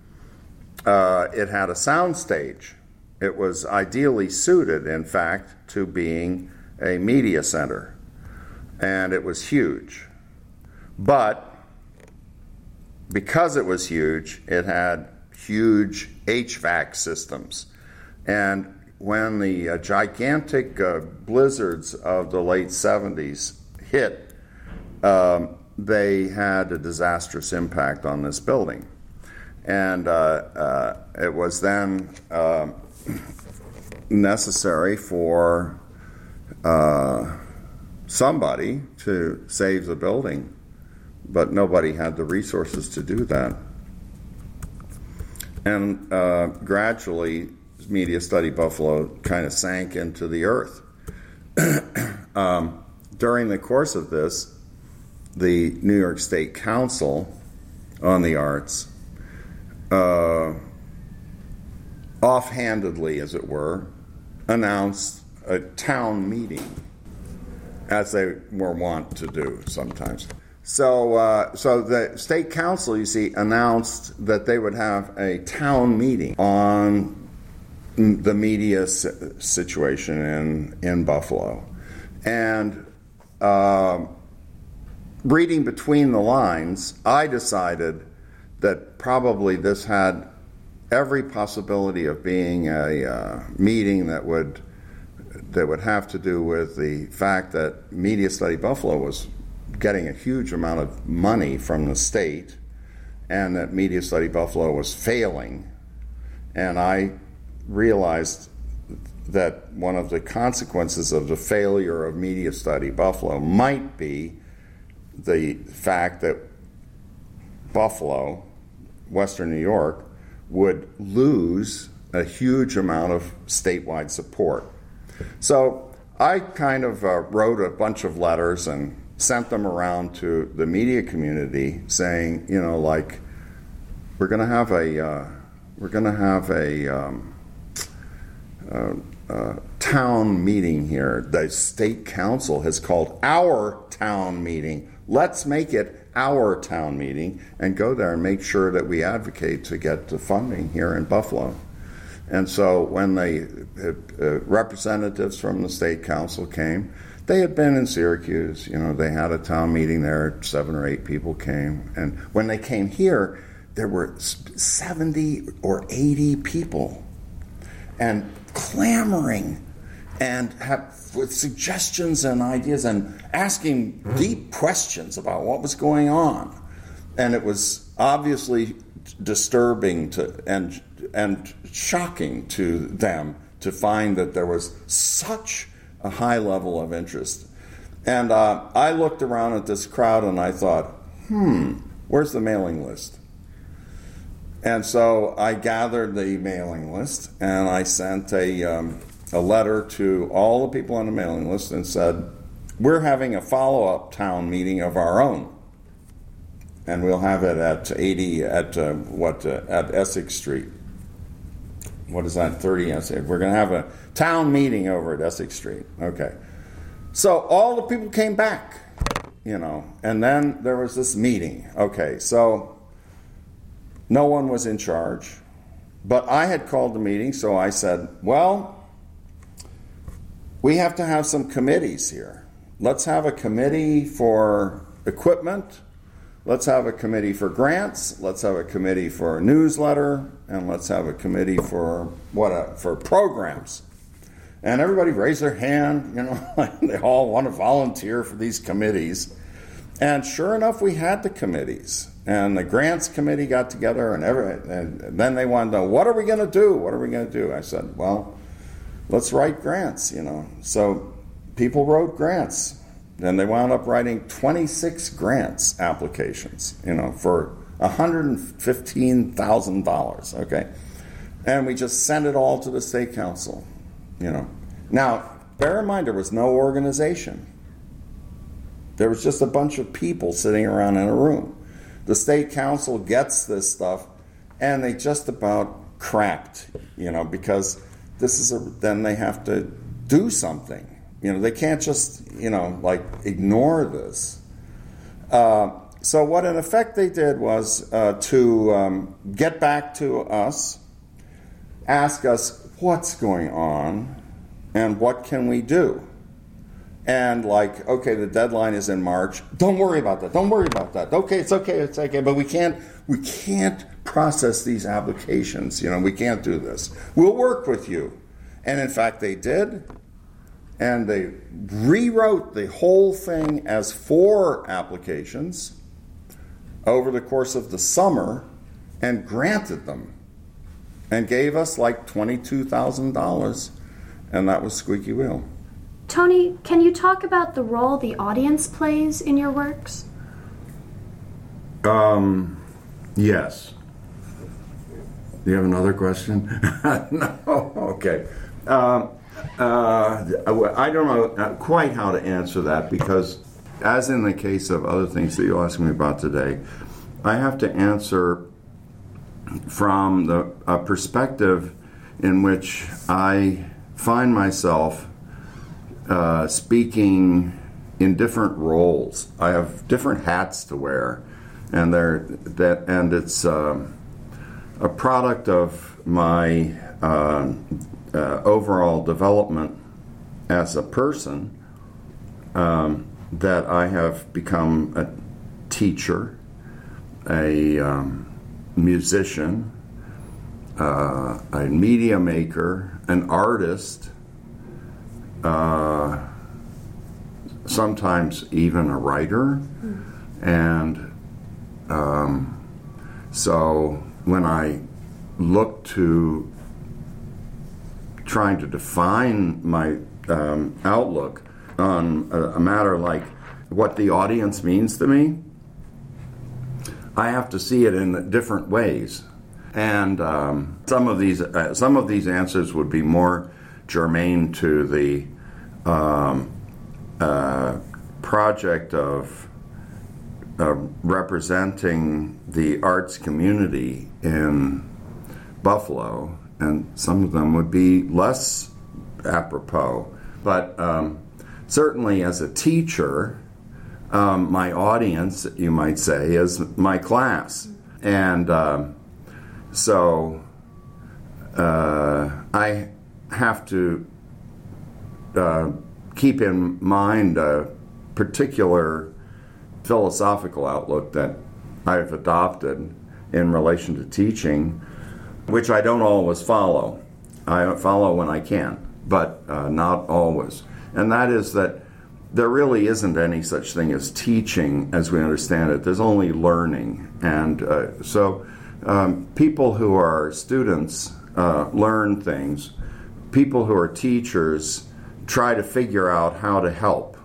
Uh, it had a sound stage. It was ideally suited, in fact, to being a media center, and it was huge. But because it was huge, it had huge H V A C systems. And when the uh, gigantic uh, blizzards of the late seventies hit, um, they had a disastrous impact on this building. And uh, uh, it was then uh, necessary for uh, somebody to save the building, but nobody had the resources to do that. And uh, gradually, Media Study Buffalo kind of sank into the earth. um, during the course of this, the New York State Council on the Arts, uh, offhandedly, as it were, announced a town meeting, as they were wont to do sometimes. So, uh, so the State Council, you see, announced that they would have a town meeting on the media situation in in Buffalo, and uh, reading between the lines, I decided that probably this had every possibility of being a uh, meeting that would that would have to do with the fact that Media Study Buffalo was getting a huge amount of money from the state, and that Media Study Buffalo was failing. And I realized that one of the consequences of the failure of Media Study Buffalo might be the fact that Buffalo, Western New York, would lose a huge amount of statewide support. So I kind of uh, wrote a bunch of letters and sent them around to the media community, saying, you know, like, we're going to have a uh, we're going to have a um, uh, uh, town meeting here. The state council has called our town meeting. Let's make it our town meeting and go there and make sure that we advocate to get the funding here in Buffalo. And so when the uh, uh, representatives from the state council came, they had been in Syracuse. You know, they had a town meeting there. Seven or eight people came. And when they came here, there were seventy or eighty people, and clamoring and have, with suggestions and ideas and asking deep questions about what was going on. And it was obviously disturbing to and and shocking to them to find that there was such a high level of interest. And uh, I looked around at this crowd and I thought, hmm, where's the mailing list? And so I gathered the mailing list and I sent a, um, a letter to all the people on the mailing list and said, we're having a follow-up town meeting of our own. And we'll have it at eighty, at uh, what, uh, at Essex Street. What is that, thirty Essex? We're going to have a town meeting over at Essex Street. Okay. So all the people came back, you know, and then there was this meeting. Okay, so no one was in charge, but I had called the meeting, so I said, well, we have to have some committees here. Let's have a committee for equipment. Let's have a committee for grants. Let's have a committee for a newsletter, and let's have a committee for what? Uh, for programs. And everybody raised their hand. You know, they all want to volunteer for these committees. And sure enough, we had the committees. And the grants committee got together, and, every, and then they wanted to know, what are we going to do? What are we going to do? I said, well, let's write grants. You know, so people wrote grants. Then they wound up writing twenty-six grants applications, you know, for one hundred fifteen thousand dollars, okay? And we just sent it all to the state council, you know. Now, bear in mind, there was no organization. There was just a bunch of people sitting around in a room. The state council gets this stuff, and they just about cracked, you know, because this is a, then they have to do something. You know, they can't just, you know, like ignore this. Uh, so what in effect they did was uh, to um, get back to us, ask us what's going on and what can we do. And like, okay, the deadline is in March. Don't worry about that. Don't worry about that. Okay, it's okay, it's okay. But we can't, we can't process these applications. You know, we can't do this. We'll work with you. And in fact, they did. And they rewrote the whole thing as four applications over the course of the summer and granted them and gave us like twenty-two thousand dollars, and that was squeaky wheel. Tony, can you talk about the role the audience plays in your works? Um, yes. Do you have another question? No? Okay. Um, Uh, I don't know quite how to answer that because, as in the case of other things that you'll ask me about today, I have to answer from the a perspective in which I find myself uh, speaking in different roles. I have different hats to wear, and they're that, and it's uh, a product of my. Uh, Uh, overall development as a person, um, that I have become a teacher, a um, musician, uh, a media maker, an artist, uh, sometimes even a writer. Mm. And um, so when I look to trying to define my um, outlook on a, a matter like what the audience means to me, I have to see it in different ways. And um, some of these uh, some of these answers would be more germane to the um, uh, project of uh, representing the arts community in Buffalo, and some of them would be less apropos. But um, certainly as a teacher, um, my audience, you might say, is my class. And um, so uh, I have to uh, keep in mind a particular philosophical outlook that I've adopted in relation to teaching, which I don't always follow. I follow when I can. but uh, not always. And that is that there really isn't any such thing as teaching as we understand it. There's only learning. And uh, so um, people who are students uh, learn things. People who are teachers try to figure out how to help.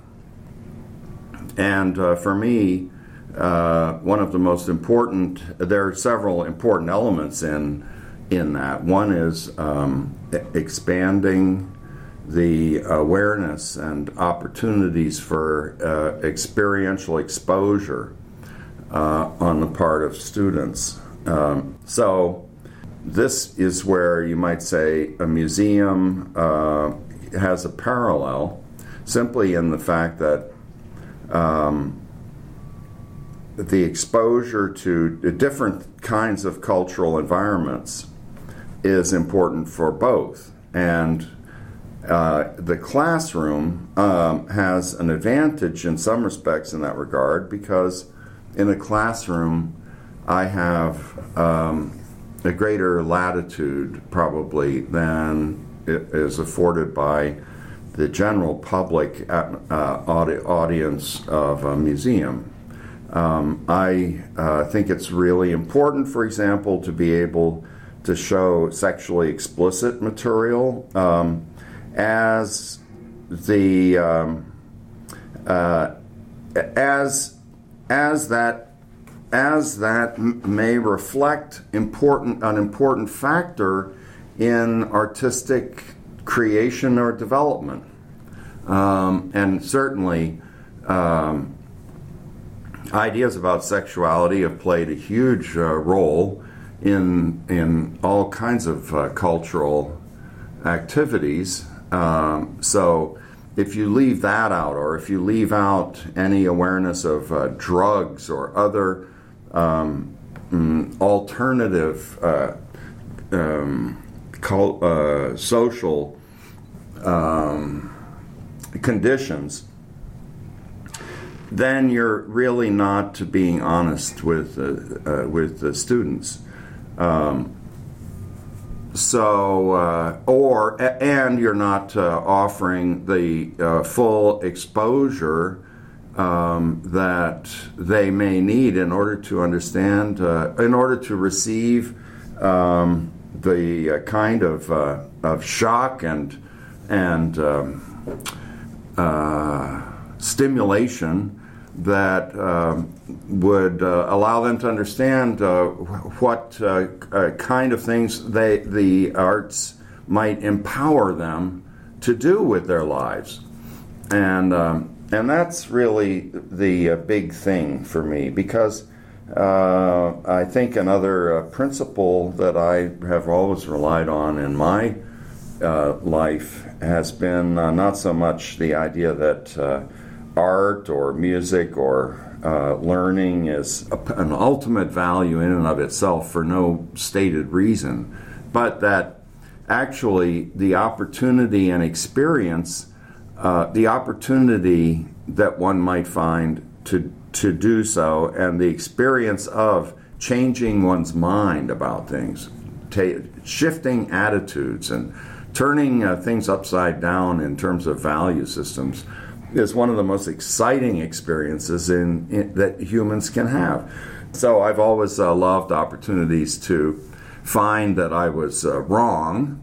And uh, for me, uh, one of the most important, there are several important elements in, in that. One is um, expanding the awareness and opportunities for uh, experiential exposure uh, on the part of students. Um, so this is where you might say a museum uh, has a parallel, simply in the fact that um, the exposure to different kinds of cultural environments is important for both. And Uh, the classroom um, has an advantage in some respects in that regard, because in a classroom I have um, a greater latitude probably than is afforded by the general public uh, audi- audience of a museum. Um, I uh, think it's really important, for example, to be able to show sexually explicit material um, as the um, uh, as as that as that m- may reflect important an important factor in artistic creation or development, um, and certainly um, ideas about sexuality have played a huge uh, role in in all kinds of uh, cultural activities. Um, so if you leave that out, or if you leave out any awareness of uh, drugs or other um, mm, alternative uh, um, cult, uh, social um, conditions, then you're really not being honest with uh, uh, with the students. Um, So, uh, or, and you're not uh, offering the uh, full exposure um, that they may need in order to understand, uh, in order to receive um, the uh, kind of uh, of shock and and um, uh, stimulation that um, would uh, allow them to understand uh, what uh, uh, kind of things they, the arts might empower them to do with their lives. And um, and that's really the uh, big thing for me, because uh, I think another uh, principle that I have always relied on in my uh, life has been uh, not so much the idea that uh, art or music or uh, learning is a, an ultimate value in and of itself for no stated reason, but that actually the opportunity and experience, uh, the opportunity that one might find to to do so, and the experience of changing one's mind about things, ta- shifting attitudes and turning uh, things upside down in terms of value systems, is one of the most exciting experiences in, in that humans can have. So I've always uh, loved opportunities to find that I was uh, wrong,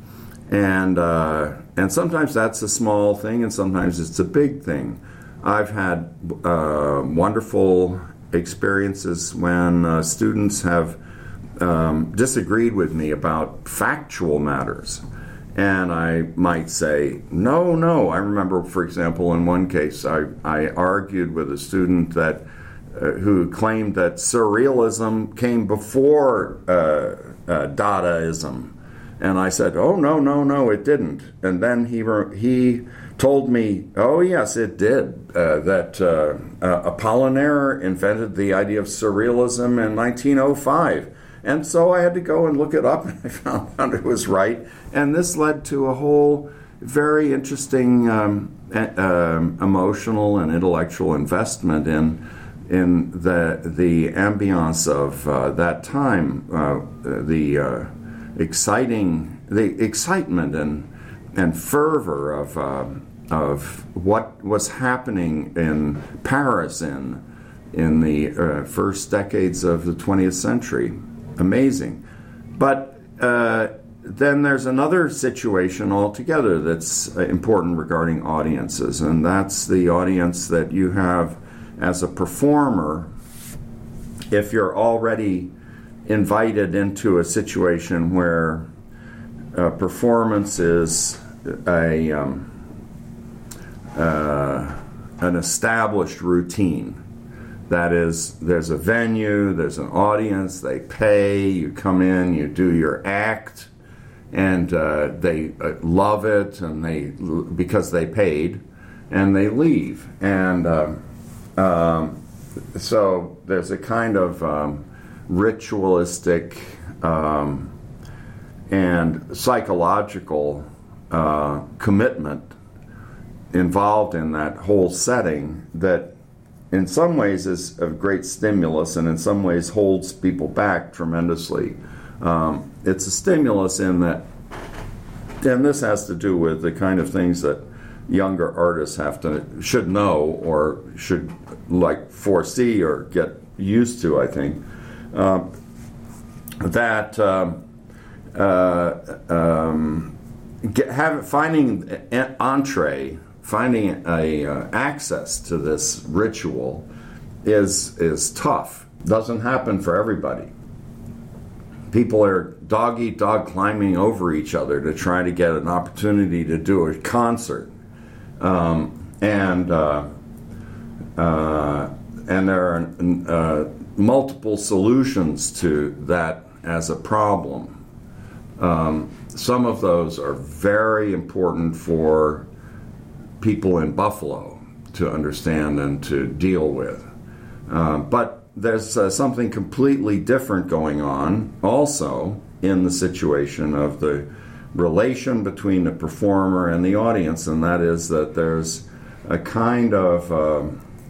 and uh, and sometimes that's a small thing, and sometimes it's a big thing. I've had uh, wonderful experiences when uh, students have um, disagreed with me about factual matters. And I might say, no, no. I remember, for example, in one case, I, I argued with a student that uh, who claimed that surrealism came before uh, uh, Dadaism. And I said, oh, no, no, no, it didn't. And then he re- he told me, oh, yes, it did, uh, that uh, uh, Apollinaire invented the idea of surrealism in nineteen oh five. And so I had to go and look it up, and I found out it was right. And this led to a whole very interesting um, uh, emotional and intellectual investment in in the the ambiance of uh, that time, uh, the uh, exciting, the excitement and and fervor of um, of what was happening in Paris in in the uh, first decades of the twentieth century. Amazing. But uh, then there's another situation altogether that's important regarding audiences, and that's the audience that you have as a performer if you're already invited into a situation where a performance is a um, uh, an established routine. That is, there's a venue, there's an audience, they pay, you come in, you do your act, and uh, they uh, love it, and they because they paid, and they leave. And um, um, so there's a kind of um, ritualistic um, and psychological uh, commitment involved in that whole setting that in some ways is a great stimulus and in some ways holds people back tremendously. Um, it's a stimulus in that, and this has to do with the kind of things that younger artists have to, should know or should like foresee or get used to, I think, uh, that um, uh, um, get, have, finding an entree Finding a uh, access to this ritual is is tough. Doesn't happen for everybody. People are dog eat dog climbing over each other to try to get an opportunity to do a concert, um, and uh, uh, and there are uh, multiple solutions to that as a problem. Um, some of those are very important for people in Buffalo to understand and to deal with. Uh, but there's uh, something completely different going on also in the situation of the relation between the performer and the audience, and that is that there's a kind of, uh,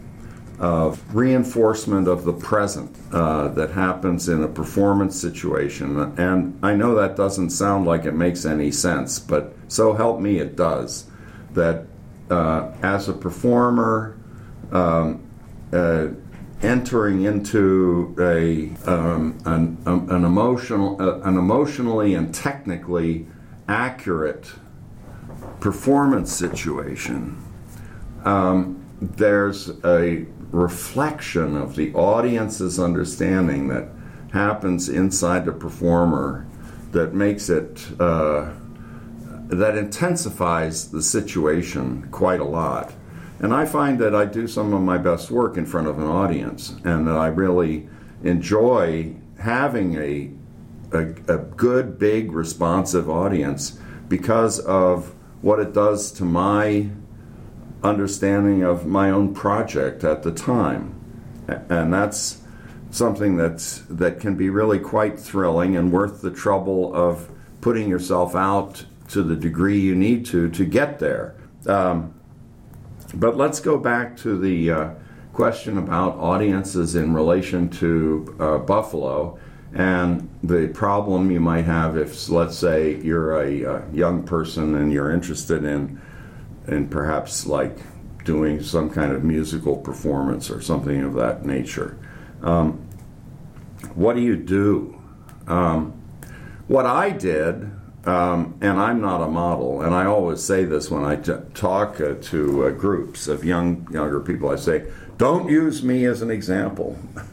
of reinforcement of the present uh, that happens in a performance situation. And I know that doesn't sound like it makes any sense, but so help me it does. That Uh, as a performer, um, uh, entering into a um, an, um, an emotional, uh, an emotionally and technically accurate performance situation, um, there's a reflection of the audience's understanding that happens inside the performer that makes it. Uh, that intensifies the situation quite a lot. And I find that I do some of my best work in front of an audience, and that I really enjoy having a, a, a good, big, responsive audience because of what it does to my understanding of my own project at the time. And that's something that's, that can be really quite thrilling and worth the trouble of putting yourself out to the degree you need to to get there. Um, but let's go back to the uh, question about audiences in relation to uh, Buffalo and the problem you might have if, let's say, you're a uh, young person and you're interested in, in perhaps like doing some kind of musical performance or something of that nature. Um, what do you do? Um, what I did, Um, and I'm not a model, and I always say this when I t- talk uh, to uh, groups of young younger people. I say, don't use me as an example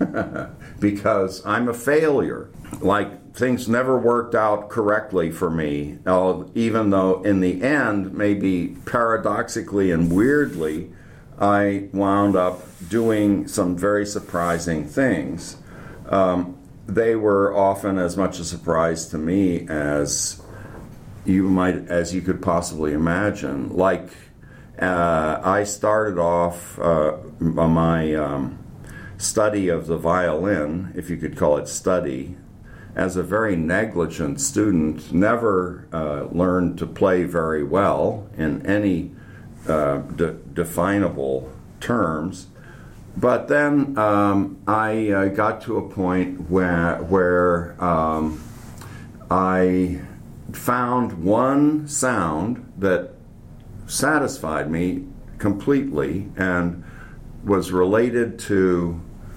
because I'm a failure. Like, things never worked out correctly for me, uh, even though in the end, maybe paradoxically and weirdly, I wound up doing some very surprising things. Um, they were often as much a surprise to me as you might, as you could possibly imagine. Like, uh, I started off uh, my um, study of the violin, if you could call it study, as a very negligent student, never uh, learned to play very well in any uh, de- definable terms. But then um, I uh, got to a point where, where um, I found one sound that satisfied me completely and was related to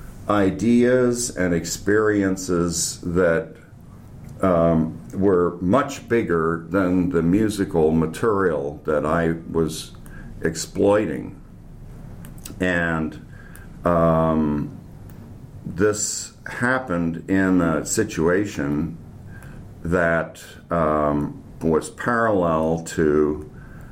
ideas and experiences that um, were much bigger than the musical material that I was exploiting. And um, this happened in a situation that um, was parallel to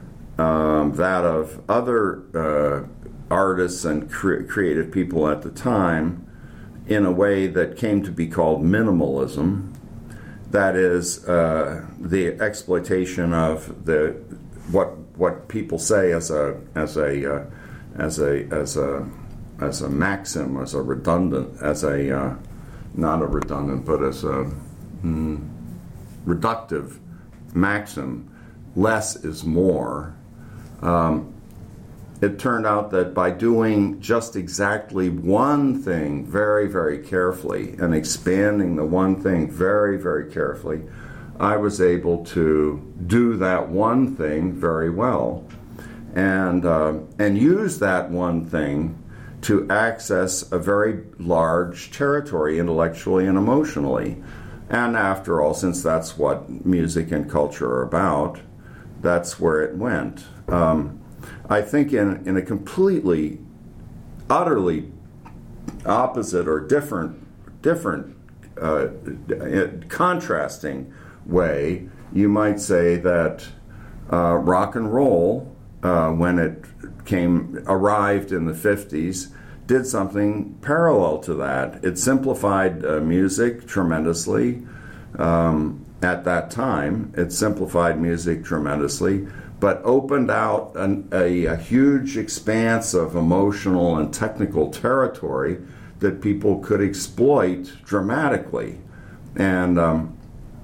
um, that of other uh, artists and cre- creative people at the time, in a way that came to be called minimalism. That is uh, the exploitation of the what what people say as a as a uh, as a as a as a maxim, as a redundant, as a uh, not a redundant, but as a mm, reductive maxim. Less is more. Um, It turned out that by doing just exactly one thing very, very carefully and expanding the one thing very, very carefully, I was able to do that one thing very well and uh, and use that one thing to access a very large territory intellectually and emotionally. And after all, since that's what music and culture are about, that's where it went. Um, I think in, in a completely, utterly opposite or different, different, uh, contrasting way, you might say that uh, rock and roll, uh, when it came, arrived in the fifties, did something parallel to that. It simplified uh, music tremendously um, at that time. It simplified music tremendously, but opened out an, a, a huge expanse of emotional and technical territory that people could exploit dramatically. And um,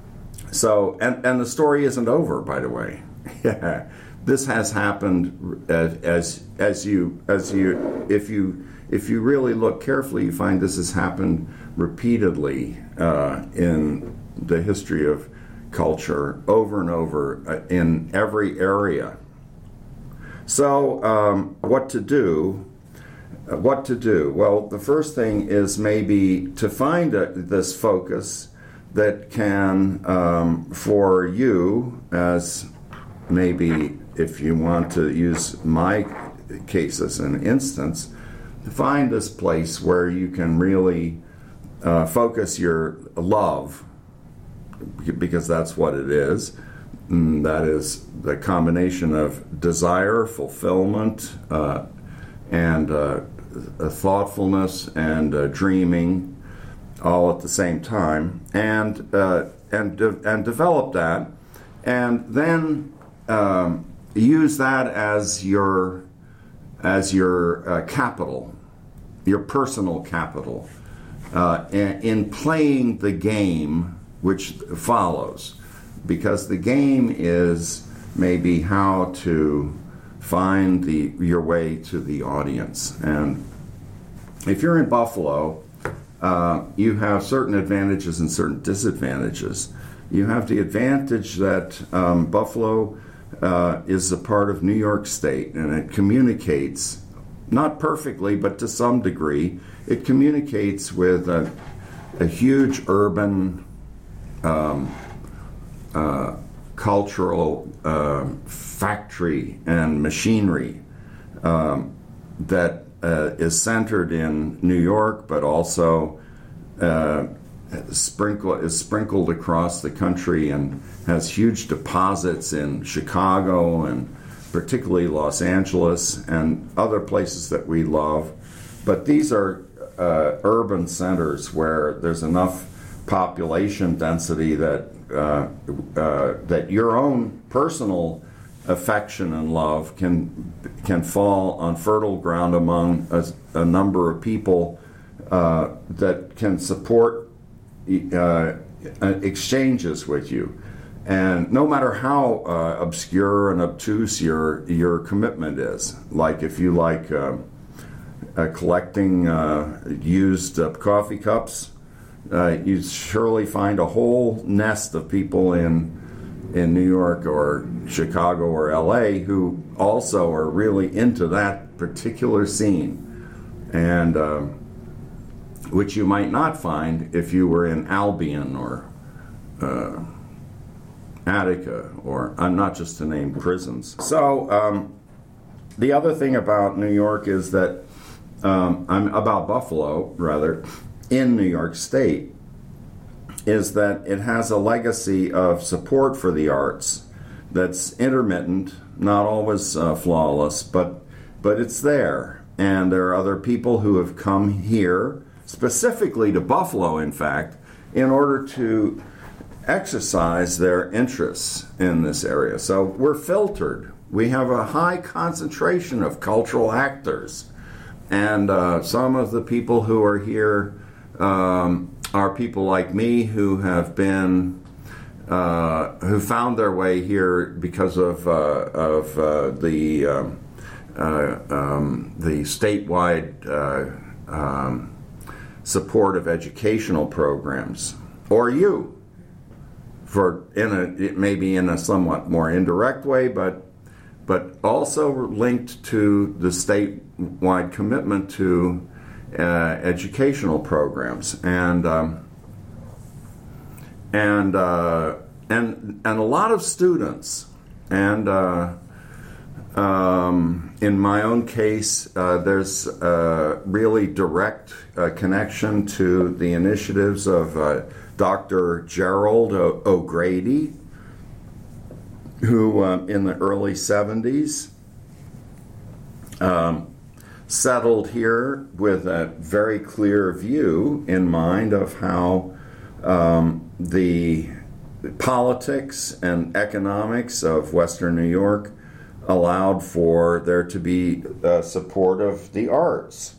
so, and, and the story isn't over, by the way. Yeah, this has happened as, as as you as you if you if you really look carefully, you find this has happened repeatedly uh, in the history of culture, over and over uh, in every area. So, um, what to do? Uh, what to do? Well, the first thing is maybe to find a, this focus that can, um, for you, as maybe if you want to use my case as an instance, find this place where you can really uh, focus your love, because that's what it is. And that is the combination of desire, fulfillment, uh, and uh, thoughtfulness and uh, dreaming, all at the same time, and uh, and de- and develop that, and then um, use that as your as your uh, capital, your personal capital, uh, in, in playing the game which follows, because the game is maybe how to find the your way to the audience. And if you're in Buffalo, uh, you have certain advantages and certain disadvantages. You have the advantage that um, Buffalo uh, is a part of New York State, and it communicates, not perfectly, but to some degree, it communicates with a, a huge urban Um, uh, cultural uh, factory and machinery um, that uh, is centered in New York, but also uh, sprinkle is sprinkled across the country and has huge deposits in Chicago and particularly Los Angeles and other places that we love. But these are uh, urban centers where there's enough population density that uh, uh, that your own personal affection and love can can fall on fertile ground among a, a number of people uh, that can support uh, exchanges with you. And no matter how uh, obscure and obtuse your your commitment is, like if you like uh, uh, collecting uh, used uh, coffee cups, Uh, you surely find a whole nest of people in in New York or Chicago or L A who also are really into that particular scene, and uh, which you might not find if you were in Albion or uh, Attica, or I'm not just to name prisons. So um, the other thing about New York is that um, I'm about Buffalo rather in New York State is that it has a legacy of support for the arts that's intermittent, not always uh, flawless, but but it's there. And there are other people who have come here specifically to Buffalo, in fact, in order to exercise their interests in this area. So we're filtered. We have a high concentration of cultural actors. And uh, some of the people who are here um, are people like me who have been, uh, who found their way here because of, uh, of uh, the, um, uh, um, the statewide uh, um, support of educational programs. Or you. For in a it may be in a somewhat more indirect way, but but also linked to the statewide commitment to uh, educational programs, and um, and uh, and and a lot of students, and uh, um, in my own case, uh, there's a really direct uh, connection to the initiatives of Uh, Doctor Gerald o- O'Grady, who uh, in the early seventies um, settled here with a very clear view in mind of how um, the politics and economics of Western New York allowed for there to be uh, support of the arts.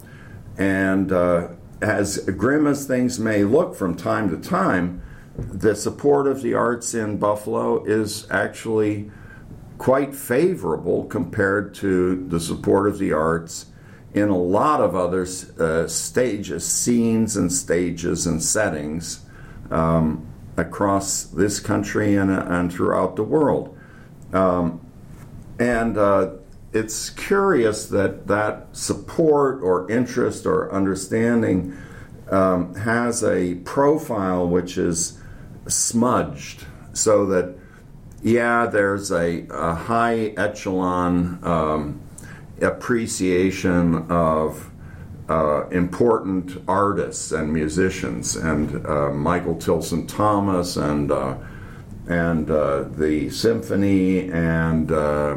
And uh, as grim as things may look from time to time, the support of the arts in Buffalo is actually quite favorable compared to the support of the arts in a lot of other uh, stages, scenes and stages and settings um, across this country and, and throughout the world. Um, and uh, it's curious that that support or interest or understanding um, has a profile which is smudged, so that, yeah, there's a, a high echelon um, appreciation of uh, important artists and musicians, and uh, Michael Tilson Thomas, and uh, and uh, the symphony, and uh,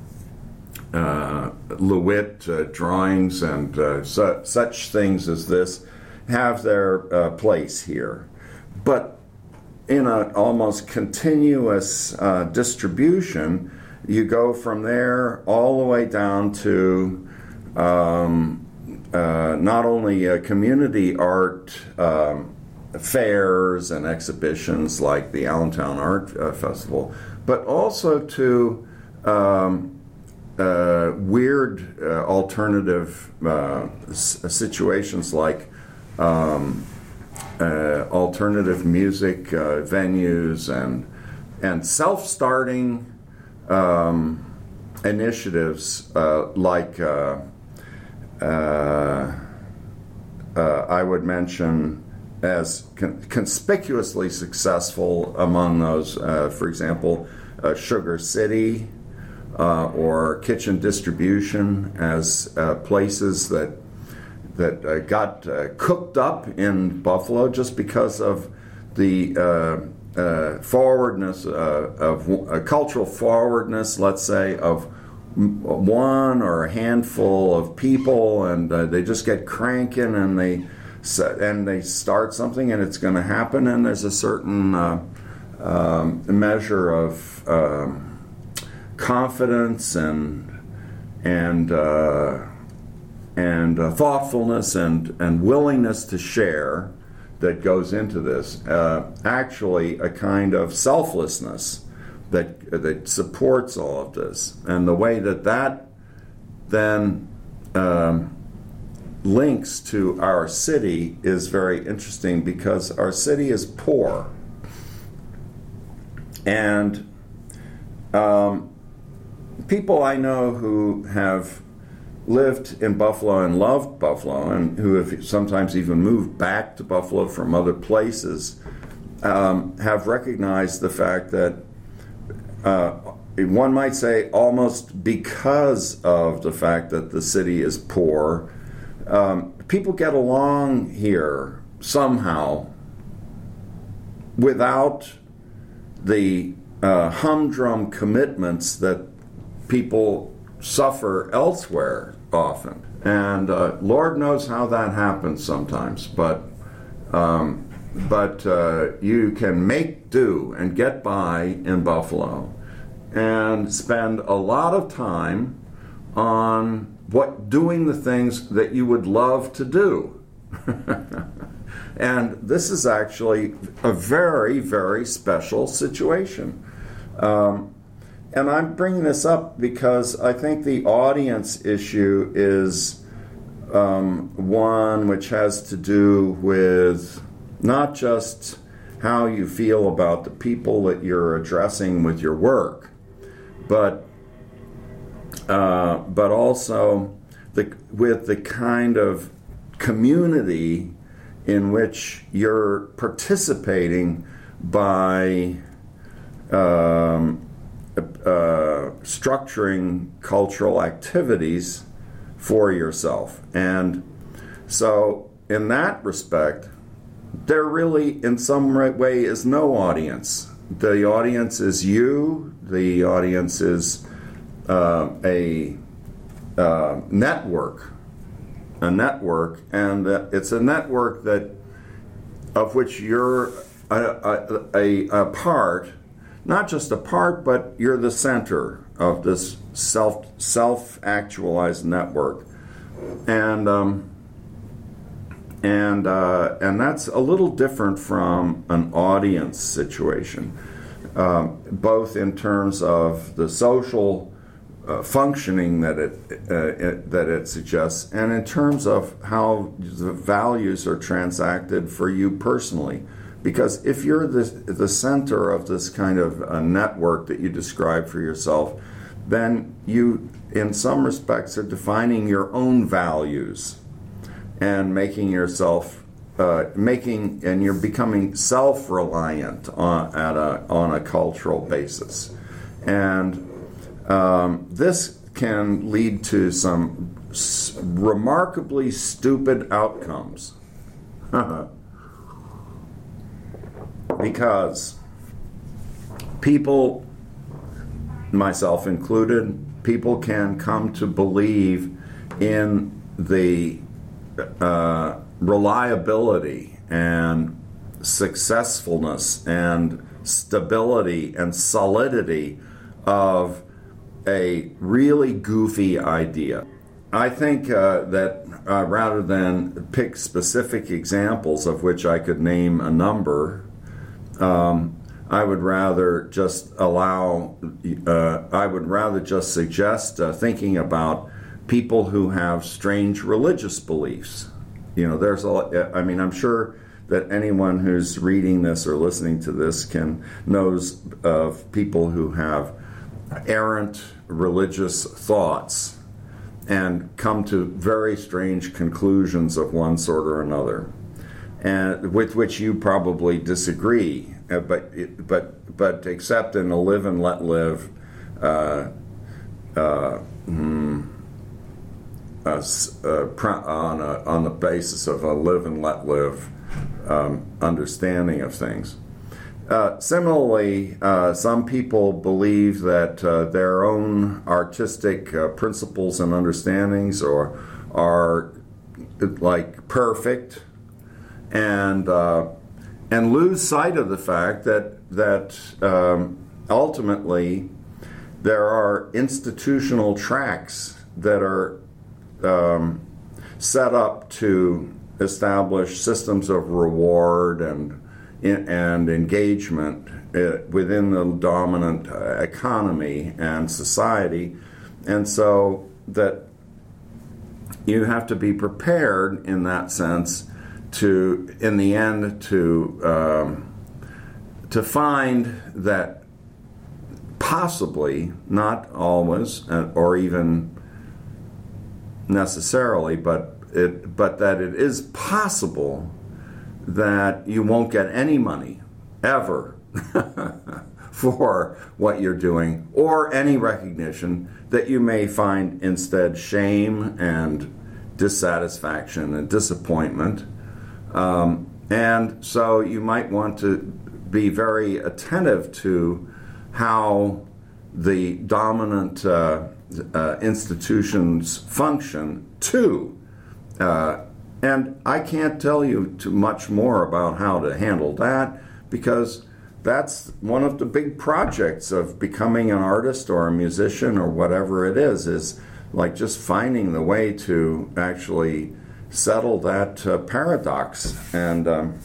uh, LeWitt uh, drawings, and uh, su- such things as this have their uh, place here. But in an almost continuous uh, distribution, you go from there all the way down to um, uh, not only uh, community art um, fairs and exhibitions like the Allentown Art uh, Festival, but also to um, uh, weird uh, alternative uh, s- situations like um, Uh, alternative music uh, venues and and self-starting um, initiatives uh, like uh, uh, uh, I would mention as con- conspicuously successful among those, uh, for example, uh, Sugar City uh, or Kitchen Distribution as uh, places that that uh, got uh, cooked up in Buffalo just because of the uh, uh, forwardness, uh, of uh, cultural forwardness, let's say, of one or a handful of people, and uh, they just get cranking, and they and they start something, and it's going to happen, and there's a certain uh, um, measure of um, confidence and and uh, and uh, thoughtfulness and, and willingness to share that goes into this. Uh, actually, a kind of selflessness that that supports all of this, and the way that that then um, links to our city is very interesting, because our city is poor, And um, people I know who have lived in Buffalo and loved Buffalo, and who have sometimes even moved back to Buffalo from other places, um, have recognized the fact that uh, one might say almost because of the fact that the city is poor, um, people get along here somehow without the uh, humdrum commitments that people suffer elsewhere often. And uh, Lord knows how that happens sometimes, but um, but uh, you can make do and get by in Buffalo and spend a lot of time on what doing the things that you would love to do. And this is actually a very, very special situation. Um, and I'm bringing this up because I think the audience issue is um, one which has to do with not just how you feel about the people that you're addressing with your work, but uh, but also the, with the kind of community in which you're participating by um, uh, structuring cultural activities for yourself. And so in that respect, there really in some way is no audience. The audience is you, the audience is uh, a uh, network a network, and it's a network that of which you're a, a, a, a part, not just a part, but you're the center of this self self actualized network, and um, and uh, and that's a little different from an audience situation, um, both in terms of the social Uh, functioning that it, uh, it that it suggests, and in terms of how the values are transacted for you personally. Because if you're the the center of this kind of uh, network that you describe for yourself, then you, in some respects, are defining your own values and making yourself uh, making and you're becoming self-reliant on at a on a cultural basis, and Um, this can lead to some s- remarkably stupid outcomes. Because people, myself included, people can come to believe in the uh, reliability and successfulness and stability and solidity of a really goofy idea. I think uh, that uh, rather than pick specific examples of which I could name a number, um, I would rather just allow, uh, I would rather just suggest uh, thinking about people who have strange religious beliefs. You know, there's a, I mean, I'm sure that anyone who's reading this or listening to this can knows of people who have errant religious thoughts and come to very strange conclusions of one sort or another, and with which you probably disagree, uh, but but but accept in a live and let live uh, uh, mm, uh, uh, on a, on the basis of a live and let live um, understanding of things. Uh, similarly, uh, some people believe that uh, their own artistic uh, principles and understandings are, are like perfect, and uh, and lose sight of the fact that that um, ultimately there are institutional tracks that are um, set up to establish systems of reward and and engagement within the dominant economy and society, and so that you have to be prepared in that sense to, in the end, to um, to find that possibly, not always, uh, or even necessarily, but it, but that it is possible that you won't get any money ever for what you're doing, or any recognition, that you may find instead shame and dissatisfaction and disappointment. Um, and so you might want to be very attentive to how the dominant uh, uh, institutions function too. Uh, and I can't tell you too much more about how to handle that, because that's one of the big projects of becoming an artist or a musician or whatever it is, is like just finding the way to actually settle that uh, paradox. And um,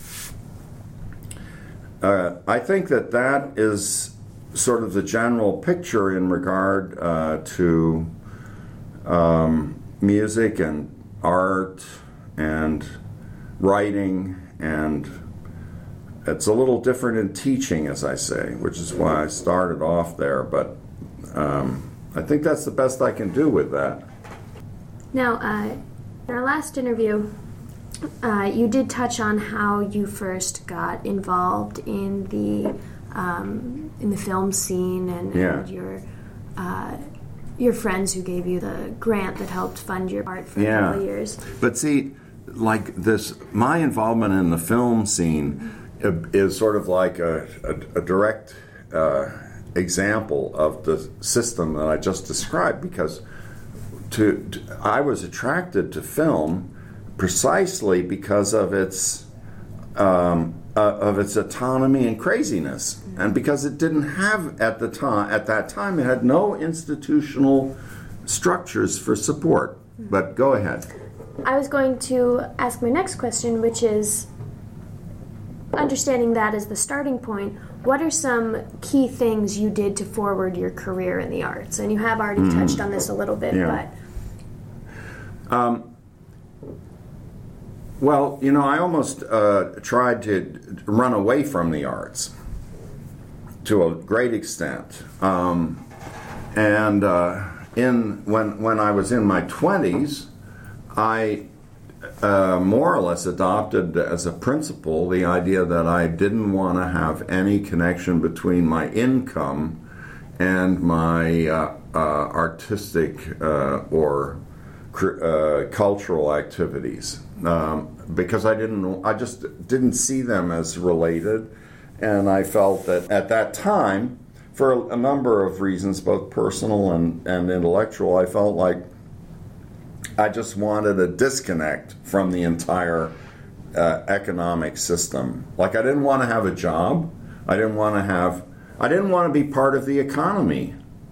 uh, I think that that is sort of the general picture in regard uh, to um, music and art and writing, and it's a little different in teaching, as I say, which is why I started off there, but um, I think that's the best I can do with that. Now, uh, in our last interview, uh, you did touch on how you first got involved in the um, in the film scene, and, yeah. and your uh, your friends who gave you the grant that helped fund your art for yeah. a couple of years. But see, like this, my involvement in the film scene is sort of like a, a, a direct uh, example of the system that I just described, because to, to I was attracted to film precisely because of its um, uh, of its autonomy and craziness, and because it didn't have at the time at that time it had no institutional structures for support. But go ahead. I was going to ask my next question, which is, understanding that as the starting point, what are some key things you did to forward your career in the arts? And you have already mm. touched on this a little bit, yeah. but... Um, well, you know, I almost uh, tried to run away from the arts to a great extent. Um, and uh, in when when I was in my twenties, I uh, more or less adopted as a principle the idea that I didn't want to have any connection between my income and my uh, uh, artistic uh, or uh, cultural activities, um, because I didn't, I just didn't see them as related, and I felt that at that time, for a number of reasons, both personal and, and intellectual, I felt like I just wanted a disconnect from the entire uh, economic system. Like, I didn't want to have a job. I didn't want to have, I didn't want to be part of the economy.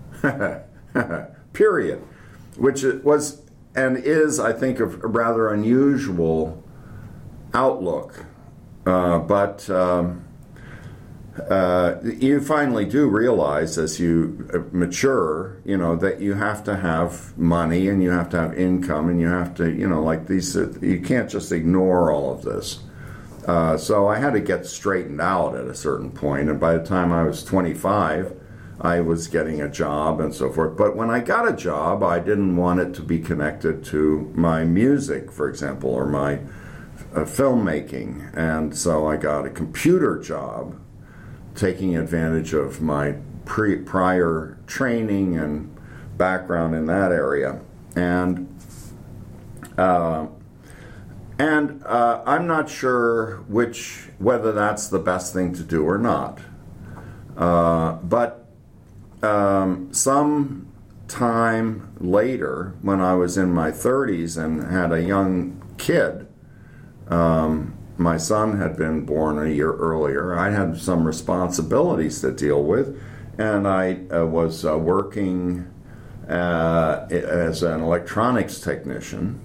Period. Which it was and is, I think, a rather unusual outlook. Uh, but um, uh, you finally do realize as you mature, you know, that you have to have money and you have to have income and you have to, you know, like these, uh, you can't just ignore all of this. Uh, so I had to get straightened out at a certain point, and by the time I was twenty-five, I was getting a job and so forth. But when I got a job, I didn't want it to be connected to my music, for example, or my uh, filmmaking. And so I got a computer job, taking advantage of my pre- prior training and background in that area. And uh, and uh, I'm not sure which whether that's the best thing to do or not. Uh, but Um, some time later, when I was in my thirties and had a young kid, um, my son had been born a year earlier, I had some responsibilities to deal with, and I uh, was uh, working uh, as an electronics technician.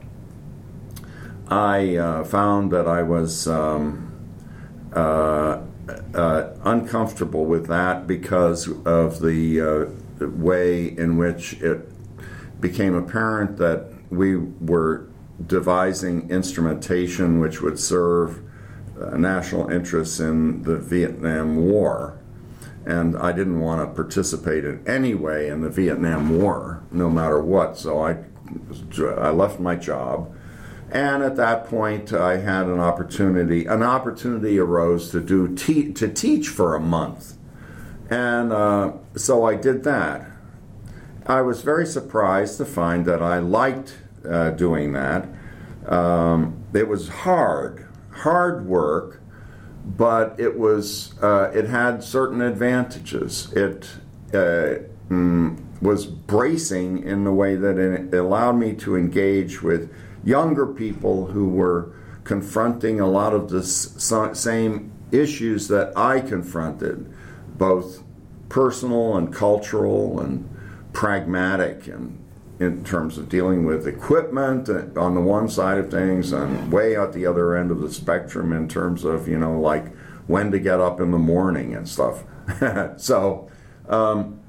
I uh, found that I was um, uh, Uh, uncomfortable with that because of the, uh, the way in which it became apparent that we were devising instrumentation which would serve uh, national interests in the Vietnam War. and I didn't want to participate in any way in the Vietnam War, no matter what. So I, I left my job, and at that point I had an opportunity. An opportunity arose to do te- to teach for a month, and uh, so I did that. I was very surprised to find that I liked uh, doing that. Um, it was hard, hard work. But it was uh, it had certain advantages. It uh, mm, was bracing in the way that it allowed me to engage with younger people who were confronting a lot of the same issues that I confronted, both personal and cultural and pragmatic, and in terms of dealing with equipment on the one side of things and way at the other end of the spectrum in terms of, you know, like when to get up in the morning and stuff. so um,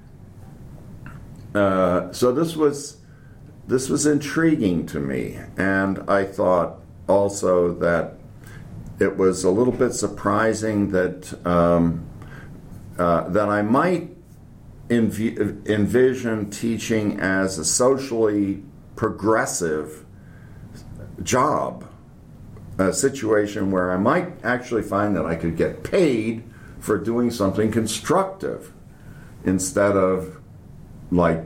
uh, so this was this was intriguing to me, and I thought also that it was a little bit surprising that um, uh, that I might Env- envision teaching as a socially progressive job, a situation where I might actually find that I could get paid for doing something constructive instead of like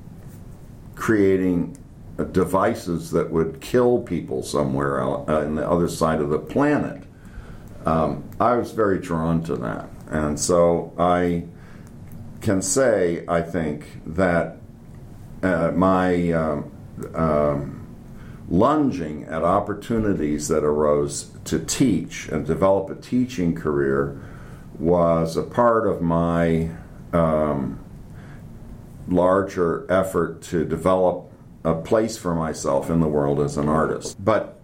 creating devices that would kill people somewhere out, uh, on the other side of the planet. Um, I was very drawn to that, and so I can say, I think, that uh, my um, um, lunging at opportunities that arose to teach and develop a teaching career was a part of my um, larger effort to develop a place for myself in the world as an artist. But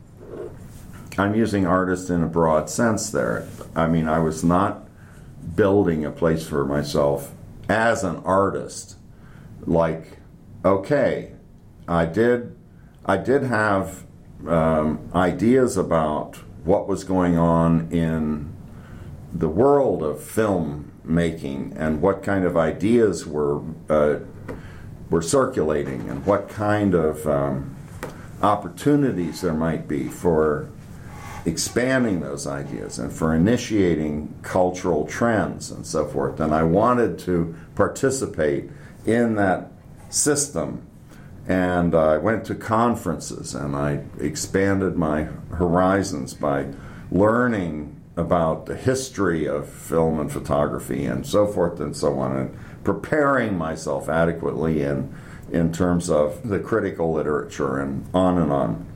I'm using artist in a broad sense there. I mean, I was not building a place for myself as an artist. Like, okay, I did I did have um, ideas about what was going on in the world of film making and what kind of ideas were uh, were circulating and what kind of um, opportunities there might be for expanding those ideas and for initiating cultural trends and so forth. And I wanted to participate in that system. And I went to conferences and I expanded my horizons by learning about the history of film and photography and so forth and so on, and preparing myself adequately in, in terms of the critical literature and on and on.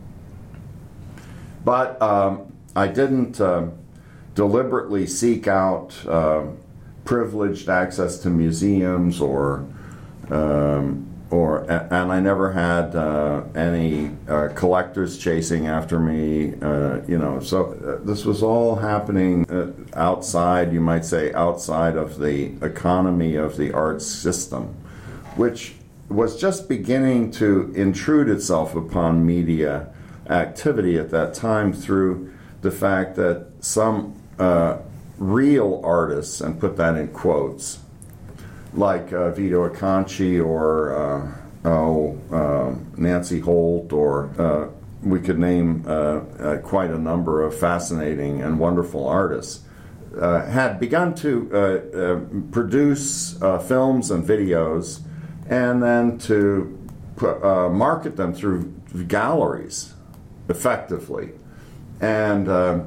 But um, I didn't uh, deliberately seek out uh, privileged access to museums, or, um, or, and I never had uh, any uh, collectors chasing after me. Uh, you know, so uh, this was all happening uh, outside, you might say, outside of the economy of the arts system, which was just beginning to intrude itself upon media activity at that time through the fact that some uh, real artists, and put that in quotes, like uh, Vito Acconci or uh, oh, uh, Nancy Holt, or uh, we could name uh, uh, quite a number of fascinating and wonderful artists, uh, had begun to uh, uh, produce uh, films and videos and then to put, uh, market them through galleries effectively. And uh,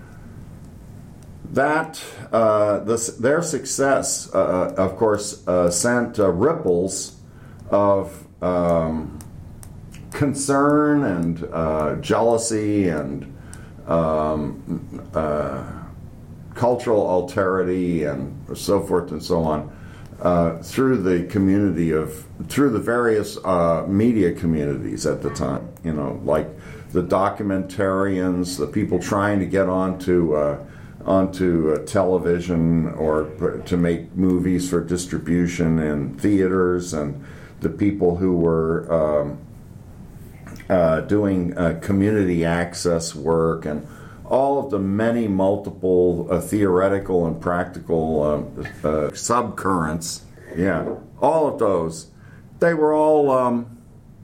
that uh, this, their success, uh, of course, uh, sent uh, ripples of um, concern and uh, jealousy and um, uh, cultural alterity and so forth and so on uh, through the community of, through the various uh, media communities at the time. You know, like the documentarians, the people trying to get onto uh, onto uh, television or to make movies for distribution in theaters, and the people who were um, uh, doing uh, community access work, and all of the many multiple uh, theoretical and practical uh, uh, subcurrents, yeah, all of those, they were all um,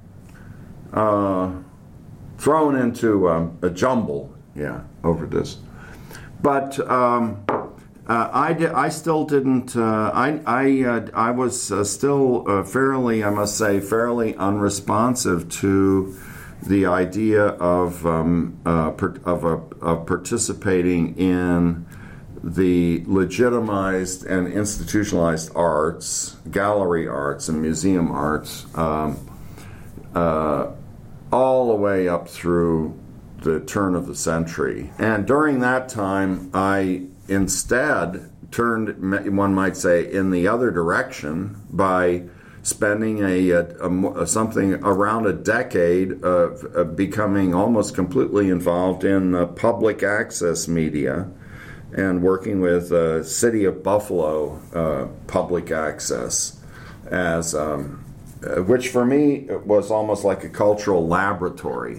uh, thrown into um, a jumble, yeah, over this. But um, uh, I, di- I still didn't, uh, I, I, uh, I was uh, still uh, fairly, I must say, fairly unresponsive to the idea of um, uh, per- of, a, of participating in the legitimized and institutionalized arts, gallery arts and museum arts, um, uh, all the way up through the turn of the century. And during that time, I instead turned, one might say, in the other direction by spending a, a, a something around a decade of, of becoming almost completely involved in uh, public access media and working with uh, City of Buffalo uh, public access, as um, which for me was almost like a cultural laboratory.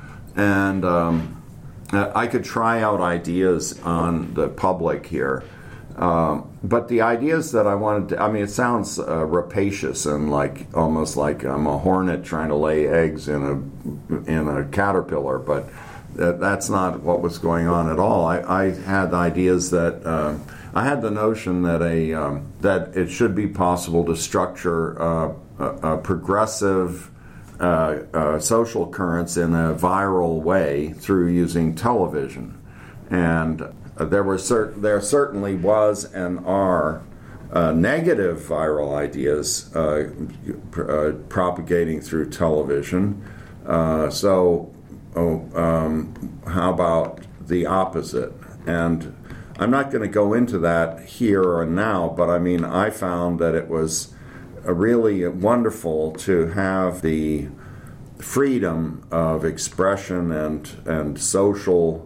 And um, I could try out ideas on the public here. Um, but the ideas that I wanted to, I mean, it sounds uh, rapacious and like almost like I'm a hornet trying to lay eggs in a in a caterpillar, but that, that's not what was going on at all. I, I had ideas that uh, I had the notion that a um, that it should be possible to structure uh, a, a progressive uh, uh, social currents in a viral way through using television, and Uh, there were cert- there certainly was and are uh, negative viral ideas uh, pr- uh, propagating through television. Uh, so, oh, um, how about the opposite? And I'm not going to go into that here and now, but I mean, I found that it was uh, really wonderful to have the freedom of expression and and social.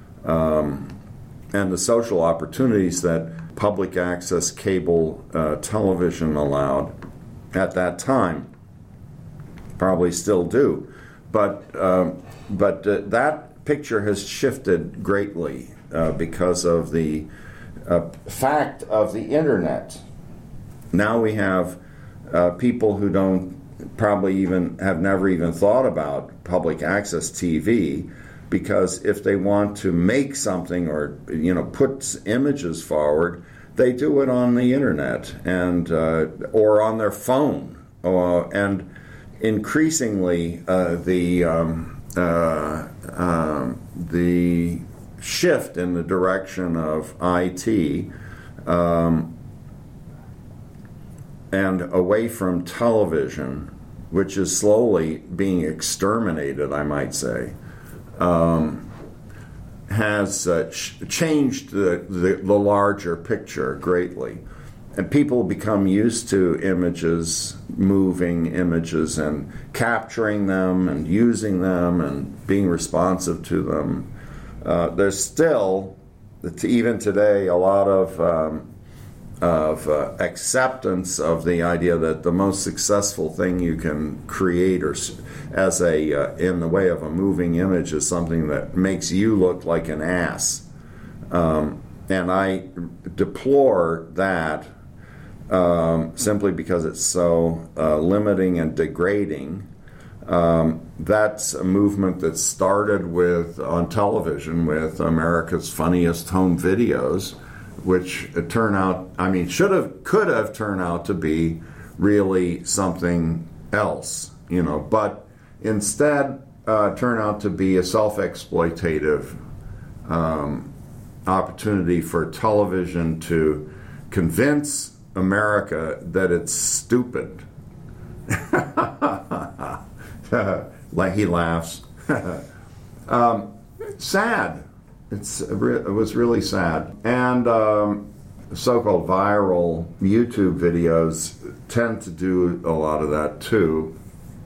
Um, and the social opportunities that public access cable uh, television allowed at that time, probably still do, but um, but uh, that picture has shifted greatly uh, because of the uh, fact of the internet. Now we have uh, people who don't probably even have never even thought about public access T V. Because if they want to make something or, you know, put images forward, they do it on the internet and uh, or on their phone. Uh, and increasingly, uh, the um, uh, um, the shift in the direction of I T um, and away from television, which is slowly being exterminated, I might say. Um, has uh, ch- changed the, the, the larger picture greatly. And people become used to images, moving images, and capturing them and using them and being responsive to them. Uh, there's still, even today, a lot of um, of uh, acceptance of the idea that the most successful thing you can create or as a uh, in the way of a moving image is something that makes you look like an ass. Um, and I deplore that um, simply because it's so uh, limiting and degrading. Um, that's a movement that started with on television with America's Funniest Home Videos, which turn out, I mean, should have, could have turned out to be really something else, you know, but instead uh, turned out to be a self-exploitative um, opportunity for television to convince America that it's stupid. Like he laughs. um, sad. It's it was really sad. And um, so-called viral YouTube videos tend to do a lot of that too.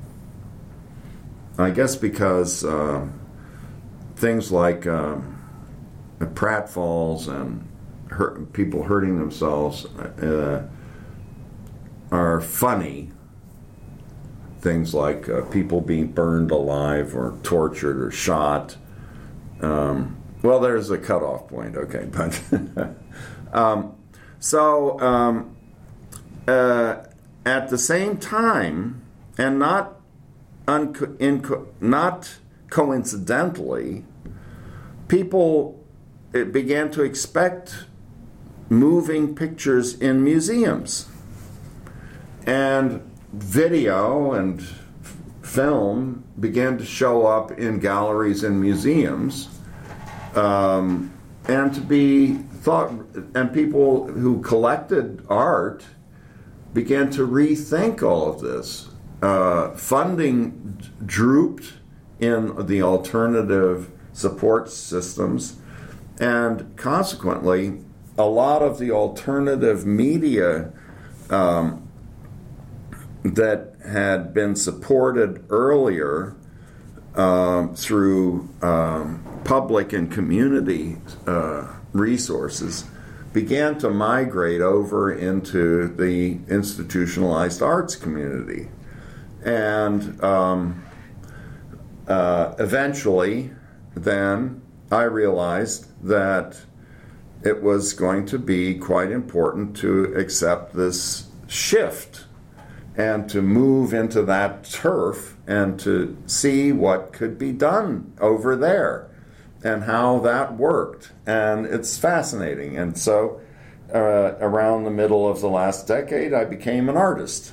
I guess because uh, things like uh, pratfalls and hurt, people hurting themselves uh, are funny. Things like uh, people being burned alive or tortured or shot. Um, well, there's a cutoff point, okay, but um, so um, uh, at the same time, and not unco- inco- not coincidentally, people it began to expect moving pictures in museums, and video and f- film began to show up in galleries and museums, um, and to be thought, and people who collected art began to rethink all of this. Uh, funding d- drooped in the alternative support systems, and consequently, a lot of the alternative media um, that had been supported earlier um, through um, public and community uh, resources began to migrate over into the institutionalized arts community. And um, uh, eventually, then, I realized that it was going to be quite important to accept this shift and to move into that turf and to see what could be done over there and how that worked. And it's fascinating. And so uh, around the middle of the last decade, I became an artist.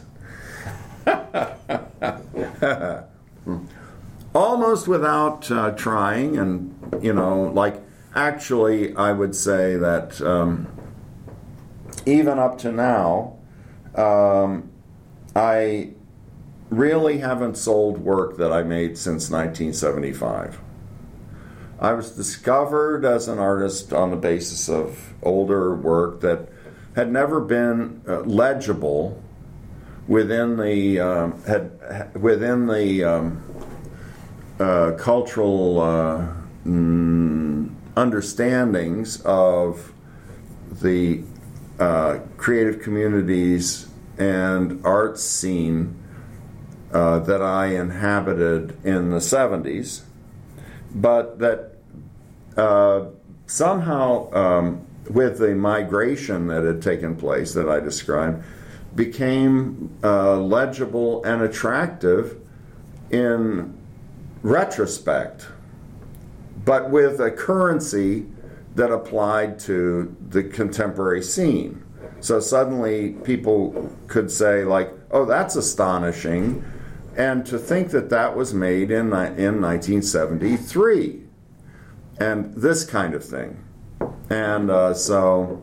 Almost without uh, trying, and, you know, like, actually, I would say that um, even up to now, um, I really haven't sold work that I made since nineteen seventy-five. I was discovered as an artist on the basis of older work that had never been uh, legible within the um, had within the um, uh, cultural uh, mm, understandings of the uh, creative communities and art scene uh, that I inhabited in the seventies, but that uh, somehow, um, with the migration that had taken place that I described, became uh, legible and attractive in retrospect, but with a currency that applied to the contemporary scene. So suddenly people could say, like, oh, that's astonishing, and to think that that was made in, in nineteen seventy-three, and this kind of thing. And uh, so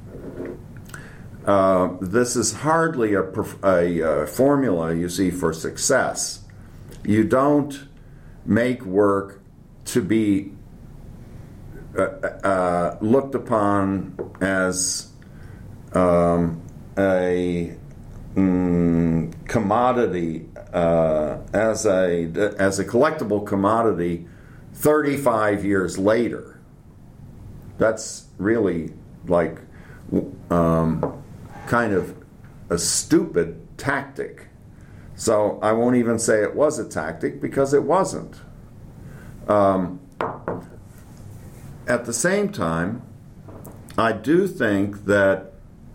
uh, this is hardly a, a, a formula, you see, for success. You don't make work to be uh, uh, looked upon as um, a mm, commodity, uh, as a as a collectible commodity thirty-five years later. That's really like um, kind of a stupid tactic. So I won't even say it was a tactic, because it wasn't. Um, at the same time, I do think that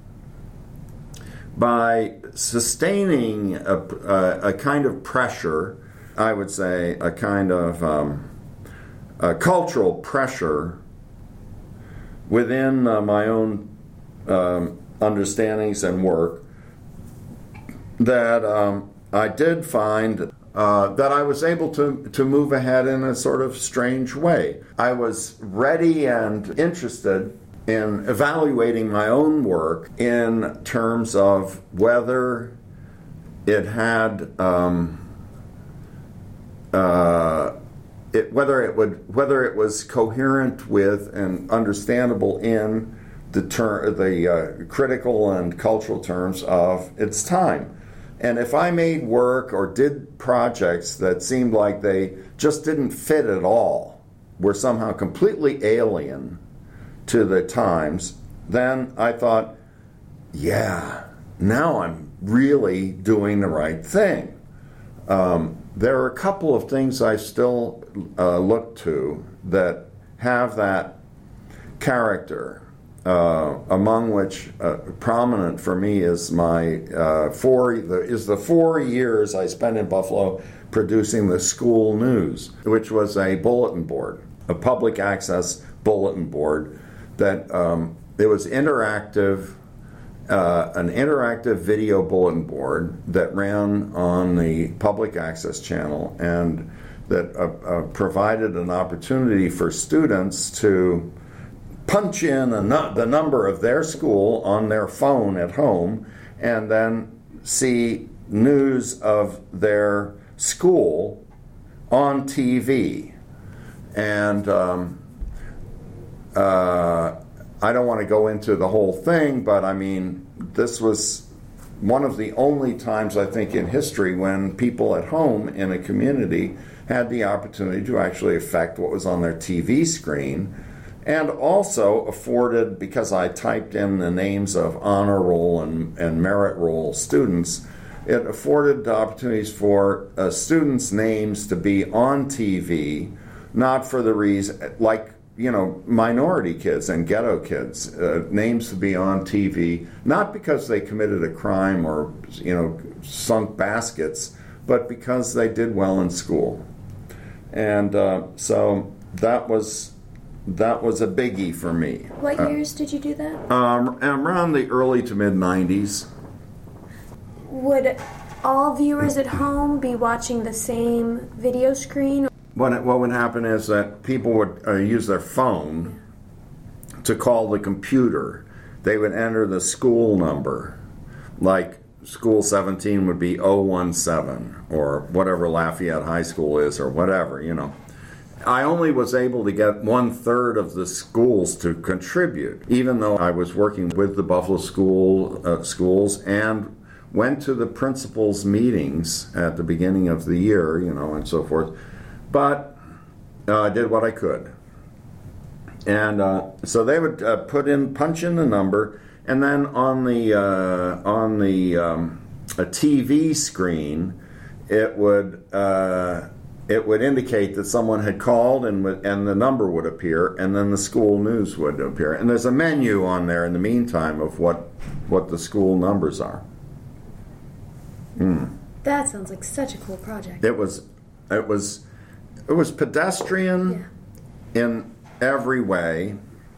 by sustaining a, a, a kind of pressure, I would say a kind of um, a cultural pressure within uh, my own um, understandings and work, that um, I did find uh, that I was able to, to move ahead in a sort of strange way. I was ready and interested in evaluating my own work in terms of whether it had um, uh, it, whether it would whether it was coherent with and understandable in the ter- the uh, critical and cultural terms of its time. And if I made work or did projects that seemed like they just didn't fit at all, were somehow completely alien to the times, then I thought, yeah, now I'm really doing the right thing. Um, there are a couple of things I still uh, look to that have that character, uh, among which uh, prominent for me is my uh, four the, is the four years I spent in Buffalo producing the School News, which was a bulletin board, a public access bulletin board that um, it was interactive, uh, an interactive video bulletin board that ran on the public access channel and that uh, uh, provided an opportunity for students to punch in a nu- the number of their school on their phone at home and then see news of their school on T V. And um, uh, I don't want to go into the whole thing, but I mean, this was one of the only times, I think, in history when people at home in a community had the opportunity to actually affect what was on their T V screen, and also afforded, because I typed in the names of honor roll and, and merit roll students, it afforded opportunities for uh, students' names to be on T V, not for the reason, like, you know, minority kids and ghetto kids, uh, names to be on T V, not because they committed a crime or, you know, sunk baskets, but because they did well in school. And uh, so that was that was a biggie for me. What Uh, years did you do that? um, around the early to mid nineties. Would all viewers at home be watching the same video screen? What, it- what would happen is that people would uh, use their phone to call the computer. They would enter the school number, like School seventeen would be oh one seven, or whatever Lafayette High School is, or whatever, you know. I only was able to get one third of the schools to contribute, even though I was working with the Buffalo school uh, schools and went to the principals' meetings at the beginning of the year, you know, and so forth. But uh, I did what I could. And uh, so they would uh, put in, punch in the number, and then on the uh, on the um, a T V screen, it would uh, it would indicate that someone had called, and would, and the number would appear, and then the school news would appear. And there's a menu on there in the meantime of what what the school numbers are. Mm. That sounds like such a cool project. It was it was it was pedestrian Yeah. in every way.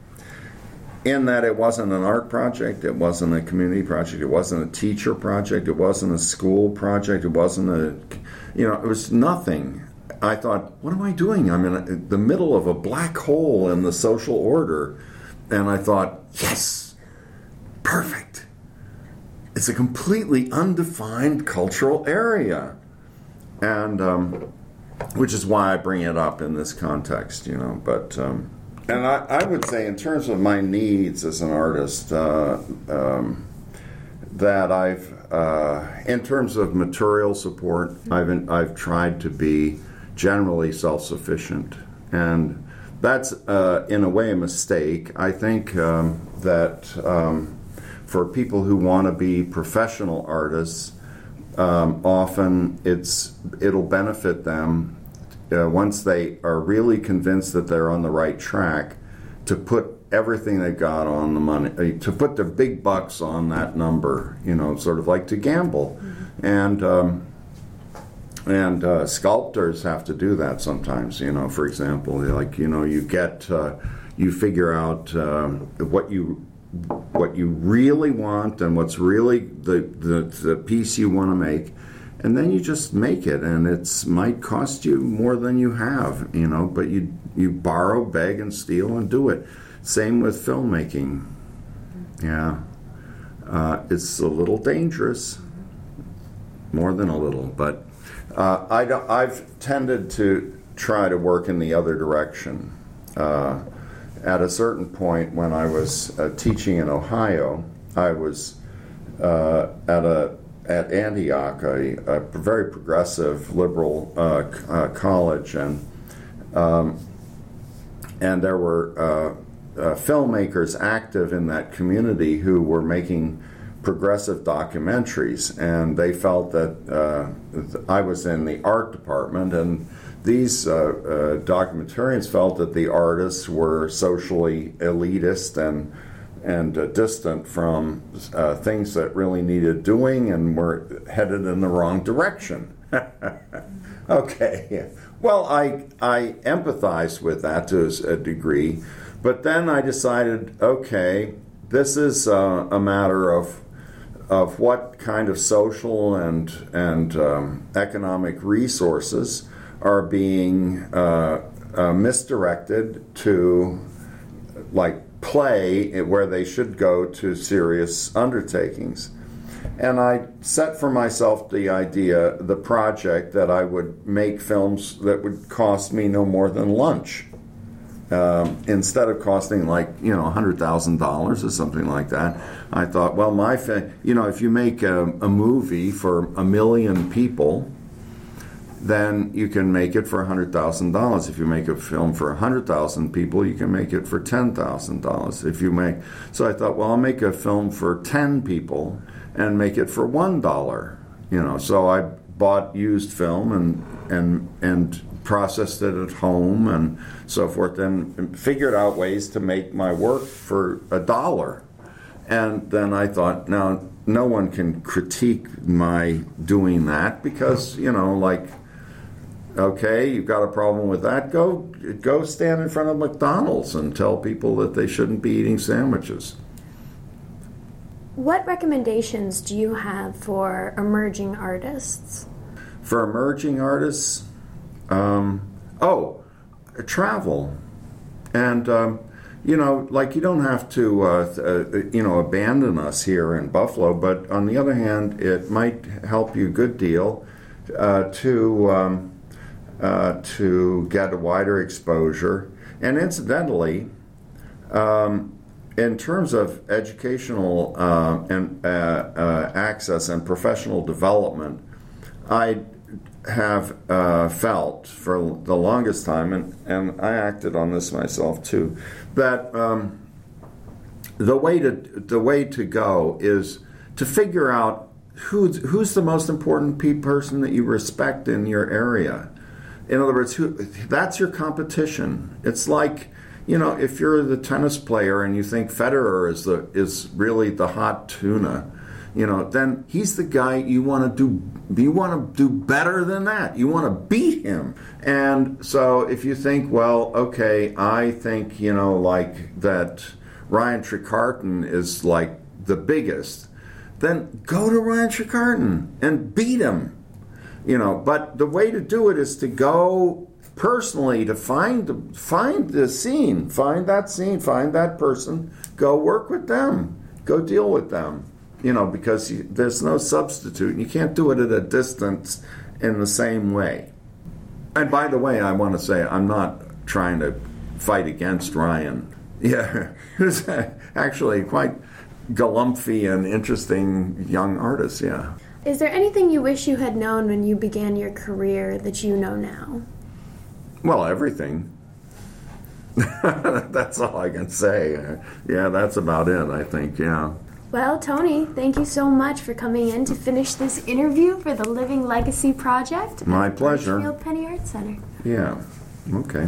In that it wasn't an art project, it wasn't a community project, it wasn't a teacher project, it wasn't a school project, it wasn't a, you know, it was nothing. I thought, what am I doing? I'm in a, the middle of a black hole in the social order. And I thought, yes, perfect. It's a completely undefined cultural area. And, um, which is why I bring it up in this context, you know, but, um, and I, I would say, in terms of my needs as an artist, uh, um, that I've, uh, in terms of material support, I've been, I've tried to be generally self-sufficient, and that's uh, in a way a mistake. I think um, that um, for people who want to be professional artists, um, often it's it'll benefit them. Uh, once they are really convinced that they're on the right track, to put everything they've got on the money, uh, to put their big bucks on that number, you know, sort of like to gamble. Mm-hmm. And um, and uh, sculptors have to do that sometimes, you know, for example, like, you know, you get, uh, you figure out uh, what you what you really want and what's really the, the, the piece you want to make. And then you just make it, and it might cost you more than you have, you know, but you you borrow, beg, and steal and do it. Same with filmmaking. Yeah. Uh, it's a little dangerous, more than a little, but uh, I don't, I've tended to try to work in the other direction. Uh, at a certain point when I was uh, teaching in Ohio, I was uh, at a at Antioch, a, a very progressive liberal uh, uh, college, and um, and there were uh, uh, filmmakers active in that community who were making progressive documentaries, and they felt that uh, I was in the art department, and these uh, uh, documentarians felt that the artists were socially elitist and and uh, distant from uh, things that really needed doing and were headed in the wrong direction. Okay, well, I I empathized with that to a degree, but then I decided, okay, this is uh, a matter of of what kind of social and and um, economic resources are being uh, uh, misdirected to, like, play where they should go to serious undertakings. And I set for myself the idea, the project, that I would make films that would cost me no more than lunch. Um, instead of costing, like, you know, one hundred thousand dollars or something like that, I thought, well, my, fa- you know, if you make a, a movie for a million people, then you can make it for one hundred thousand dollars. If you make a film for one hundred thousand people, you can make it for ten thousand dollars. If you make, so I thought, well, I'll make a film for ten people and make it for one dollar. You know, so I bought used film and and and processed it at home and so forth, and figured out ways to make my work for a dollar. And then I thought, now, no one can critique my doing that because, you know, like, okay, you've got a problem with that, go go stand in front of McDonald's and tell people that they shouldn't be eating sandwiches. What recommendations do you have for emerging artists? For emerging artists, um, oh, travel. And, um, you know, like, you don't have to, uh, uh, you know, abandon us here in Buffalo, but on the other hand, it might help you a good deal uh, to, um, uh, to get a wider exposure. And incidentally, um, in terms of educational uh, and uh, uh, access and professional development, I have uh, felt for the longest time, and, and I acted on this myself too, that um, the way to the way to go is to figure out who's who's the most important pe- person that you respect in your area. In other words, who that's your competition. It's like, you know, if you're the tennis player and you think Federer is the is really the hot tuna, you know, then he's the guy you want to do. You want to do better than that. You want to beat him. And so if you think, well, okay, I think, you know, like that Ryan Trecartin is like the biggest, then go to Ryan Trecartin and beat him. You know, but the way to do it is to go personally, to find the, find the scene, find that scene, find that person, go work with them, go deal with them. You know, because you, there's no substitute. You can't do it at a distance in the same way. And by the way, I want to say I'm not trying to fight against Ryan. Yeah, he's actually quite galumphy and interesting young artist, yeah. Is there anything you wish you had known when you began your career that you know now? Well, everything. That's all I can say. Yeah, that's about it, I think, yeah. Well, Tony, thank you so much for coming in to finish this interview for the Living Legacy Project. My pleasure. Birchfield Penny Arts Center. Yeah, okay.